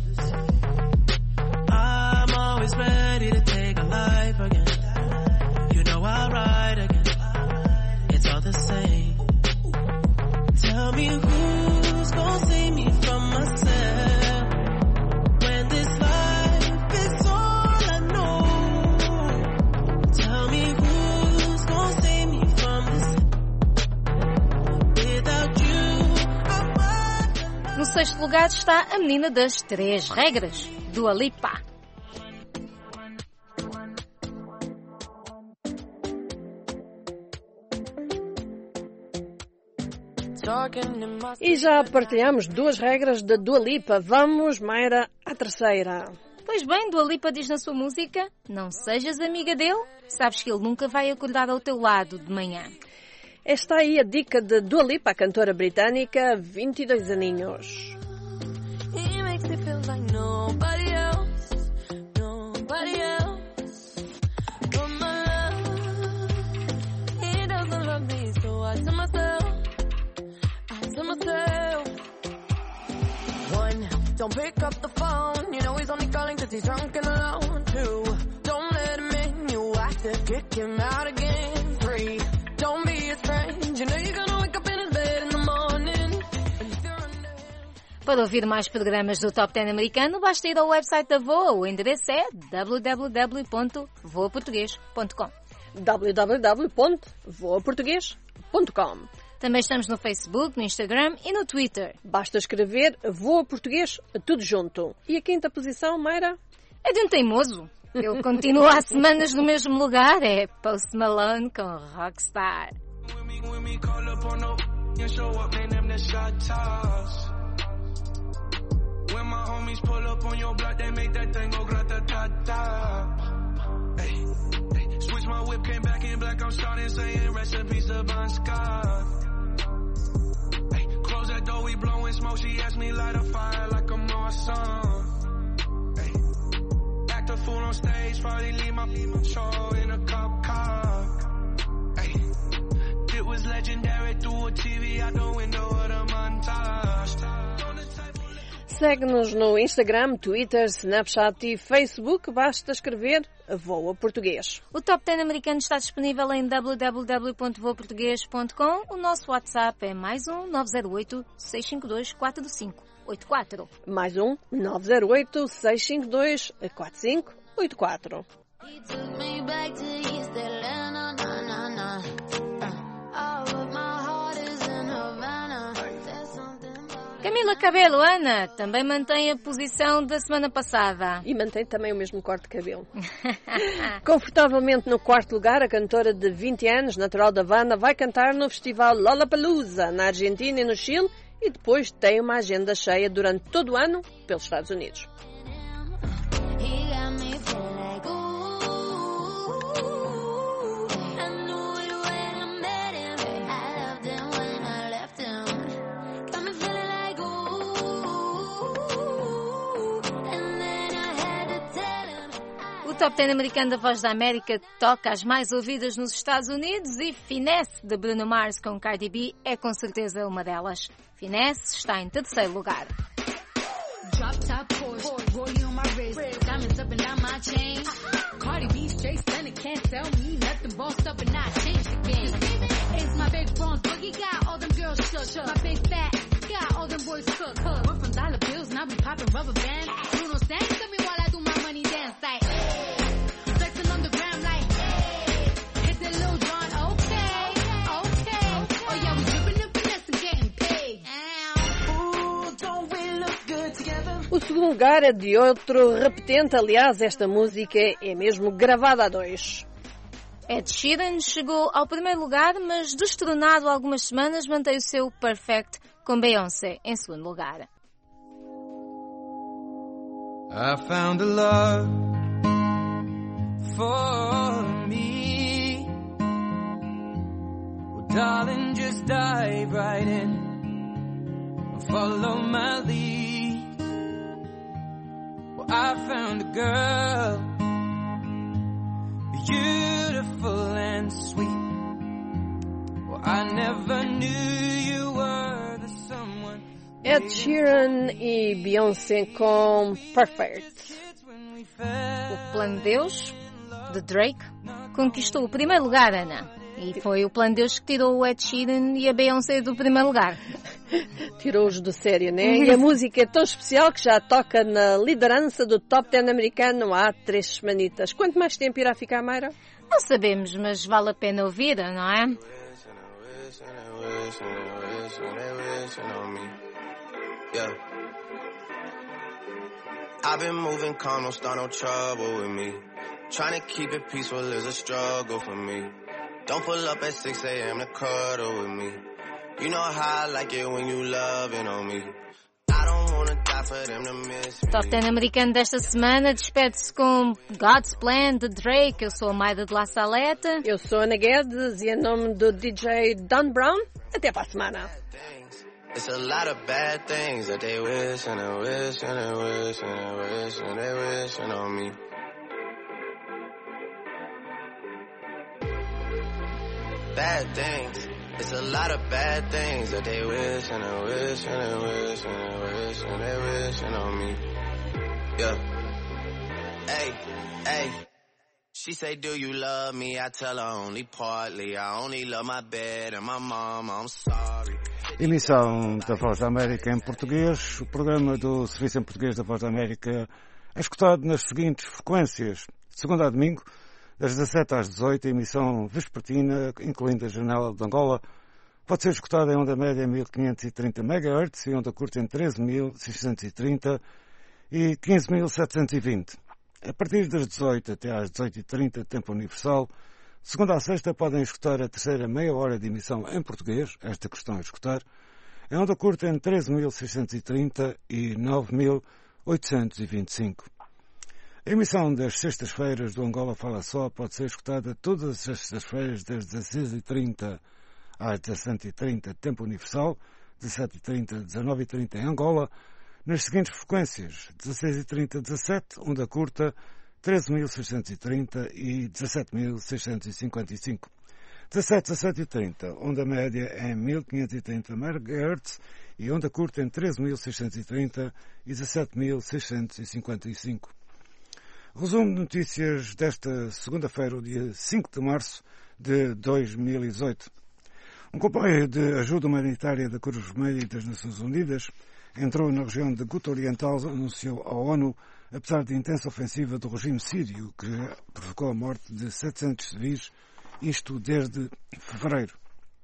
I'm always ready to take a life again. You know I'll ride again. It's all the same. Tell me who's gonna save me from myself when this life is all I know. Tell me who's gonna save me from this. Without you, I'm... No sexto lugar está a menina das três regras, Dua Lipa. E já partilhamos duas regras da Dua Lipa. Vamos, Mayra, à terceira. Pois bem, Dua Lipa diz na sua música: não sejas amiga dele, sabes que ele nunca vai acordar ao teu lado de manhã. Esta aí a dica de Dua Lipa, a cantora britânica, vinte e dois aninhos. He makes me feel like nobody else, nobody else. But my love, he doesn't love me, so I tell myself, I tell myself. One, don't pick up the phone, you know he's only calling cause he's drunk and alone. Two, don't let him in, you have to kick him out again. Three, don't be his friend, you know you're gonna wake up in his bed in the morning. Para ouvir mais programas do Top dez americano, basta ir ao website da V O A. O endereço é w w w ponto voa português ponto com. w w w ponto voa português ponto com. Também estamos no Facebook, no Instagram e no Twitter. Basta escrever Voa Português, tudo junto. E a quinta posição, Mayra? É de um teimoso. Ele continua há semanas no mesmo lugar. É Post Malone com Rockstar. When my homies pull up on your block, they make that thing go grata-ta-ta. Hey, hey. Switch my whip, came back in black, I'm starting saying recipes to Bon Scott. Hey, close that door, we blowing smoke, she asked me light a fire like I'm awesome. Hey, act a fool on stage, probably leave my show in a cop car. Hey, it was legendary through a T V out the window of the montage. Segue-nos no Instagram, Twitter, Snapchat e Facebook. Basta escrever Voa Português. O Top dez americano está disponível em w w w ponto voa português ponto com. O nosso WhatsApp é mais um nove zero oito, seis cinco dois, quatro cinco oito quatro. Mais um nove zero oito, seis cinco dois, quatro cinco oito quatro. Camila Cabello, Ana, também mantém a posição da semana passada. E mantém também o mesmo corte de cabelo. Confortavelmente no quarto lugar, a cantora de vinte anos, natural da Havana, vai cantar no festival Lollapalooza, na Argentina e no Chile, e depois tem uma agenda cheia durante todo o ano pelos Estados Unidos. Top dez americano da Voz da América toca as mais ouvidas nos Estados Unidos e Finesse, de Bruno Mars com Cardi B, é com certeza uma delas. Finesse está em terceiro lugar. Drop top Porsche, rollie on my wrist, diamonds up and down my chain. Cardi B straight stunning, can't tell me nothing. Bossed up and I changed the game. It's my big bronze boogie, got all them girls shook. My big fat, got all them boys cooked. We're from dollar bills, now we popping rubber bands. Bruno stands to me while I do my money dance like. Flexing on the ground like. Hit the Lil Jon, okay, okay. Oh yeah, we dripping and finesse and getting paid. Ooh, don't we look good together? O segundo lugar é de outro repetente, aliás, esta música é mesmo gravada a dois. Ed Sheeran chegou ao primeiro lugar, mas destronado há algumas semanas, mantém o seu Perfect com Beyoncé em segundo lugar. I found a love for me. Well, darling, just dive right in and follow my lead. Well, I found a girl, beautiful and sweet. Well, I never knew you were the someone. Ed Sheeran e Beyoncé com Perfect. O Plano de Deus, de Drake, conquistou o primeiro lugar, Ana. E foi o Plano de Deus que tirou o Ed Sheeran e a Beyoncé do primeiro lugar. Tirou-os do sério, né? E a música é tão especial que já toca na liderança do Top dez americano há três semanitas. Quanto mais tempo irá ficar, Mayra? Não sabemos, mas vale a pena ouvir, não é? Yeah. I've been moving calm, don't start no trouble with me. Trying to keep it peaceful is a struggle for me. Don't pull up at six a.m. to cuddle with me. You know how I like it when you loving on me. I don't wanna die for them to miss me. Top dez americano desta semana despede-se com God's Plan, de Drake. Eu sou a Maida de La Saleta. Eu sou a Ana Guedes e em nome do D J Don Brown, até para a semana. It's a lot of bad things that they wish and they wish and they wish and they wish and they wishing on me. Bad things. It's a lot of bad things that they wish and they wish and they wish and they wish and they wishing on me. Yeah. Hey, hey. She say, do you love me? I tell her only partly. I only love my bed and my mom. I'm sorry. Emissão da Voz da América em português. O programa do Serviço em Português da Voz da América é escutado nas seguintes frequências. De segunda a domingo, das dezassete às dezoito, a emissão vespertina, incluindo a janela de Angola, pode ser escutada em onda média em mil quinhentos e trinta megahertz e onda curta em treze mil seiscentos e trinta e quinze mil setecentos e vinte. A partir das dezoito até às dezoito e trinta, tempo universal, de segunda a sexta podem escutar a terceira meia hora de emissão em português, esta que estão a escutar, em onda curta em treze mil seiscentos e trinta e nove mil oitocentos e vinte e cinco. A emissão das sextas-feiras do Angola Fala Só pode ser escutada todas as sextas-feiras das dezasseis e trinta às dezassete e trinta, tempo universal, dezassete e trinta, dezenove e trinta em Angola, nas seguintes frequências: dezasseis e trinta, dezassete, onda curta, treze mil seiscentos e trinta e dezassete mil seiscentos e cinquenta e cinco. dezassete, dezassete e trinta, onda média em mil quinhentos e trinta megahertz e onda curta em treze mil seiscentos e trinta e dezassete mil seiscentos e cinquenta e cinco. Resumo de notícias desta segunda-feira, o dia cinco de março de dois mil e dezoito. Um comboio de ajuda humanitária da Cruz Vermelha e das Nações Unidas entrou na região de Ghouta Oriental, anunciou a ONU, apesar da intensa ofensiva do regime sírio, que provocou a morte de setecentos civis, isto desde fevereiro.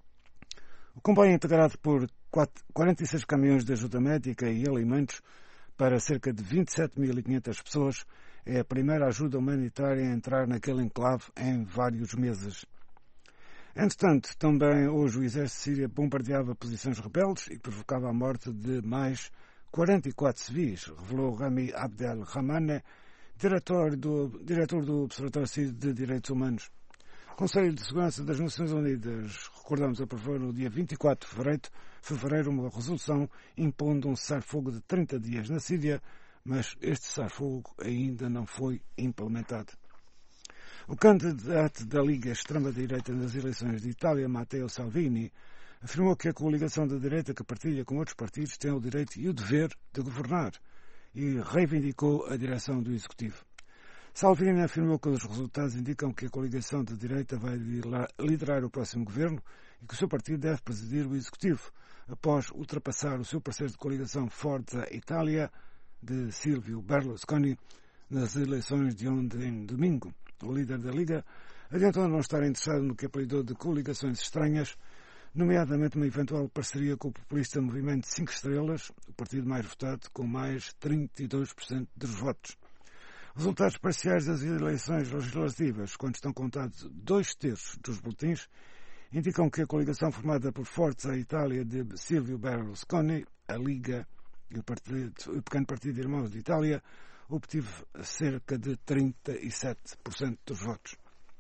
O comboio é integrado por quarenta e seis caminhões de ajuda médica e alimentos para cerca de vinte e sete mil e quinhentas pessoas. É a primeira ajuda humanitária a entrar naquele enclave em vários meses. Entretanto, também hoje o exército sírio bombardeava posições rebeldes e provocava a morte de mais quarenta e quatro civis, revelou Rami Abdel Rahmane, diretor do, diretor do Observatório Sírio de Direitos Humanos. O Conselho de Segurança das Nações Unidas, recordamos, aprovou no dia vinte e quatro de fevereiro, fevereiro uma resolução impondo um cessar-fogo de trinta dias na Síria, mas este cessar-fogo ainda não foi implementado. O candidato da Liga Extrema-Direita nas eleições de Itália, Matteo Salvini, afirmou que a coligação da direita que partilha com outros partidos tem o direito e o dever de governar e reivindicou a direção do Executivo. Salvini afirmou que os resultados indicam que a coligação de direita vai liderar o próximo governo e que o seu partido deve presidir o Executivo, após ultrapassar o seu parceiro de coligação Forza Itália, de Silvio Berlusconi, nas eleições de ontem, domingo. O líder da Liga adiantou não estar interessado no que apelidou de coligações estranhas, nomeadamente uma eventual parceria com o populista Movimento cinco Estrelas, o partido mais votado, com mais trinta e dois por cento dos votos. Resultados parciais das eleições legislativas, quando estão contados dois terços dos boletins, indicam que a coligação formada por Forza Itália de Silvio Berlusconi, a Liga e o, partido, o pequeno Partido de Irmãos de Itália, obteve cerca de trinta e sete por cento dos votos.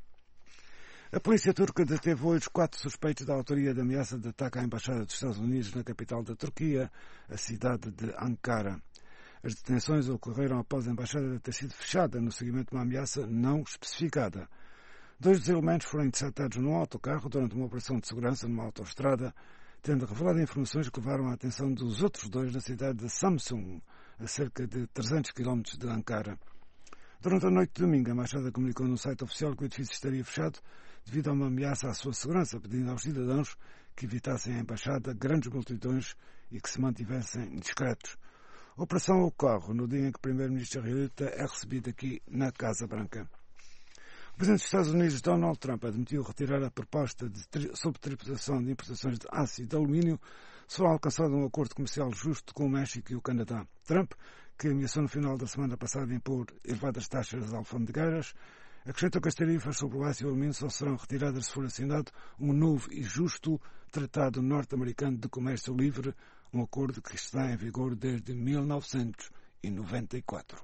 A polícia turca deteve hoje quatro suspeitos da autoria da ameaça de ataque à Embaixada dos Estados Unidos na capital da Turquia, a cidade de Ankara. As detenções ocorreram após a embaixada ter sido fechada no seguimento de uma ameaça não especificada. Dois dos elementos foram interceptados num autocarro durante uma operação de segurança numa autoestrada, tendo revelado informações que levaram a atenção dos outros dois na cidade de Samsun, a cerca de trezentos quilómetros de Ankara. Durante a noite de domingo, a embaixada comunicou no site oficial que o edifício estaria fechado devido a uma ameaça à sua segurança, pedindo aos cidadãos que evitassem a embaixada grandes multidões e que se mantivessem discretos. A operação ocorre no dia em que o primeiro-ministro israelita é recebido aqui na Casa Branca. O presidente dos Estados Unidos, Donald Trump, admitiu retirar a proposta de tri- sobre tributação de importações de aço e de alumínio se for alcançado um acordo comercial justo com o México e o Canadá. Trump, que ameaçou no final da semana passada impor elevadas taxas alfandegárias, acrescentou que as tarifas sobre o aço e o alumínio só serão retiradas se for assinado um novo e justo Tratado Norte-Americano de Comércio Livre, um acordo que está em vigor desde mil novecentos e noventa e quatro.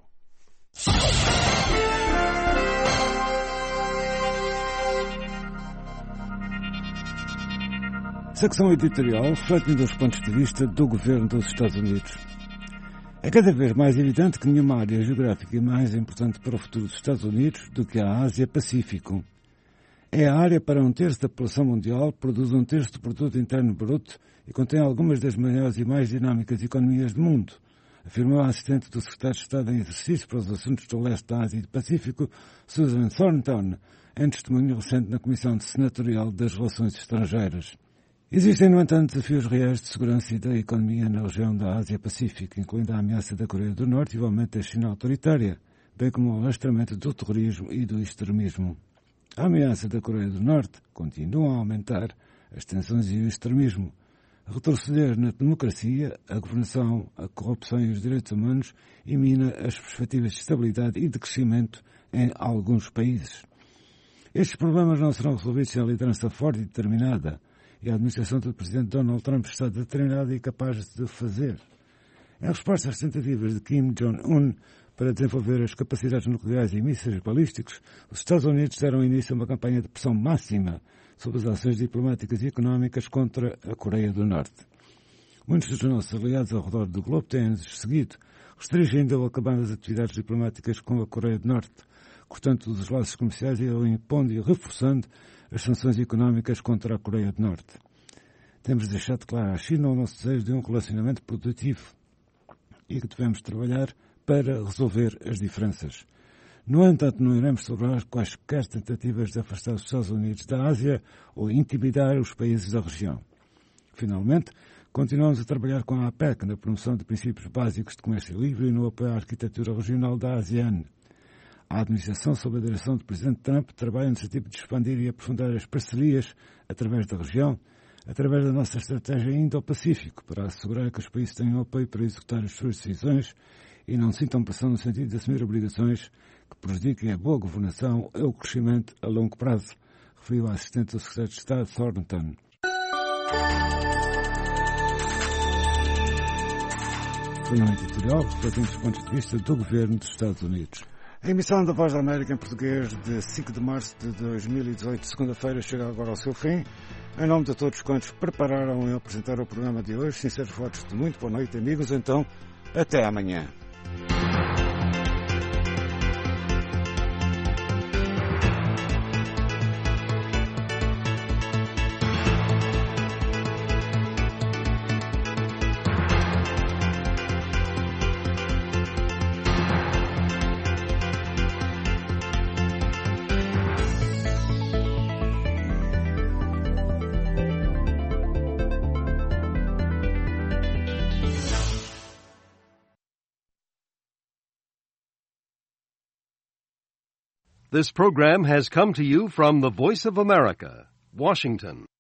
Secção editorial refletindo os pontos de vista do governo dos Estados Unidos. É cada vez mais evidente que nenhuma área geográfica é mais importante para o futuro dos Estados Unidos do que a Ásia-Pacífico. É a área para um terço da população mundial, produz um terço do produto interno bruto e contém algumas das maiores e mais dinâmicas economias do mundo, afirmou a assistente do secretário de Estado em exercício para os assuntos do leste da Ásia e do Pacífico, Susan Thornton, em testemunho recente na Comissão Senatorial das Relações Estrangeiras. Existem, no entanto, desafios reais de segurança e da economia na região da Ásia-Pacífico, incluindo a ameaça da Coreia do Norte e o aumento da China autoritária, bem como o alastramento do terrorismo e do extremismo. A ameaça da Coreia do Norte continua a aumentar as tensões e o extremismo, a retroceder na democracia, a governação, a corrupção e os direitos humanos e mina as perspectivas de estabilidade e de crescimento em alguns países. Estes problemas não serão resolvidos sem a liderança forte e determinada, e a administração do presidente Donald Trump está determinada e capaz de fazer. Em resposta às tentativas de Kim Jong-un para desenvolver as capacidades nucleares e mísseis balísticos, os Estados Unidos deram início a uma campanha de pressão máxima sobre as ações diplomáticas e económicas contra a Coreia do Norte. Muitos dos nossos aliados ao redor do globo têm seguido, restringindo ou acabando as atividades diplomáticas com a Coreia do Norte, cortando os laços comerciais e ou impondo e reforçando as sanções económicas contra a Coreia do Norte. Temos deixado claro à China o nosso desejo de um relacionamento produtivo e que devemos trabalhar para resolver as diferenças. No entanto, não iremos tolerar quaisquer tentativas de afastar os Estados Unidos da Ásia ou intimidar os países da região. Finalmente, continuamos a trabalhar com a APEC na promoção de princípios básicos de comércio livre e no apoio à arquitetura regional da ASEAN. A administração, sob a direção do presidente Trump, trabalha no sentido de expandir e aprofundar as parcerias através da região, através da nossa estratégia Indo-Pacífico, para assegurar que os países tenham apoio para executar as suas decisões e não sintam pressão no sentido de assumir obrigações que prejudiquem a boa governação ou o crescimento a longo prazo, referiu a assistente do secretário de Estado, Thornton. Foi um editorial refletindo os pontos de vista do governo dos Estados Unidos. A emissão da Voz da América em português de cinco de março de dois mil e dezoito, segunda-feira, chega agora ao seu fim. Em nome de todos quantos prepararam e apresentaram o programa de hoje, sinceros votos de muito boa noite, amigos. Então, até amanhã. This program has come to you from the Voice of America, Washington.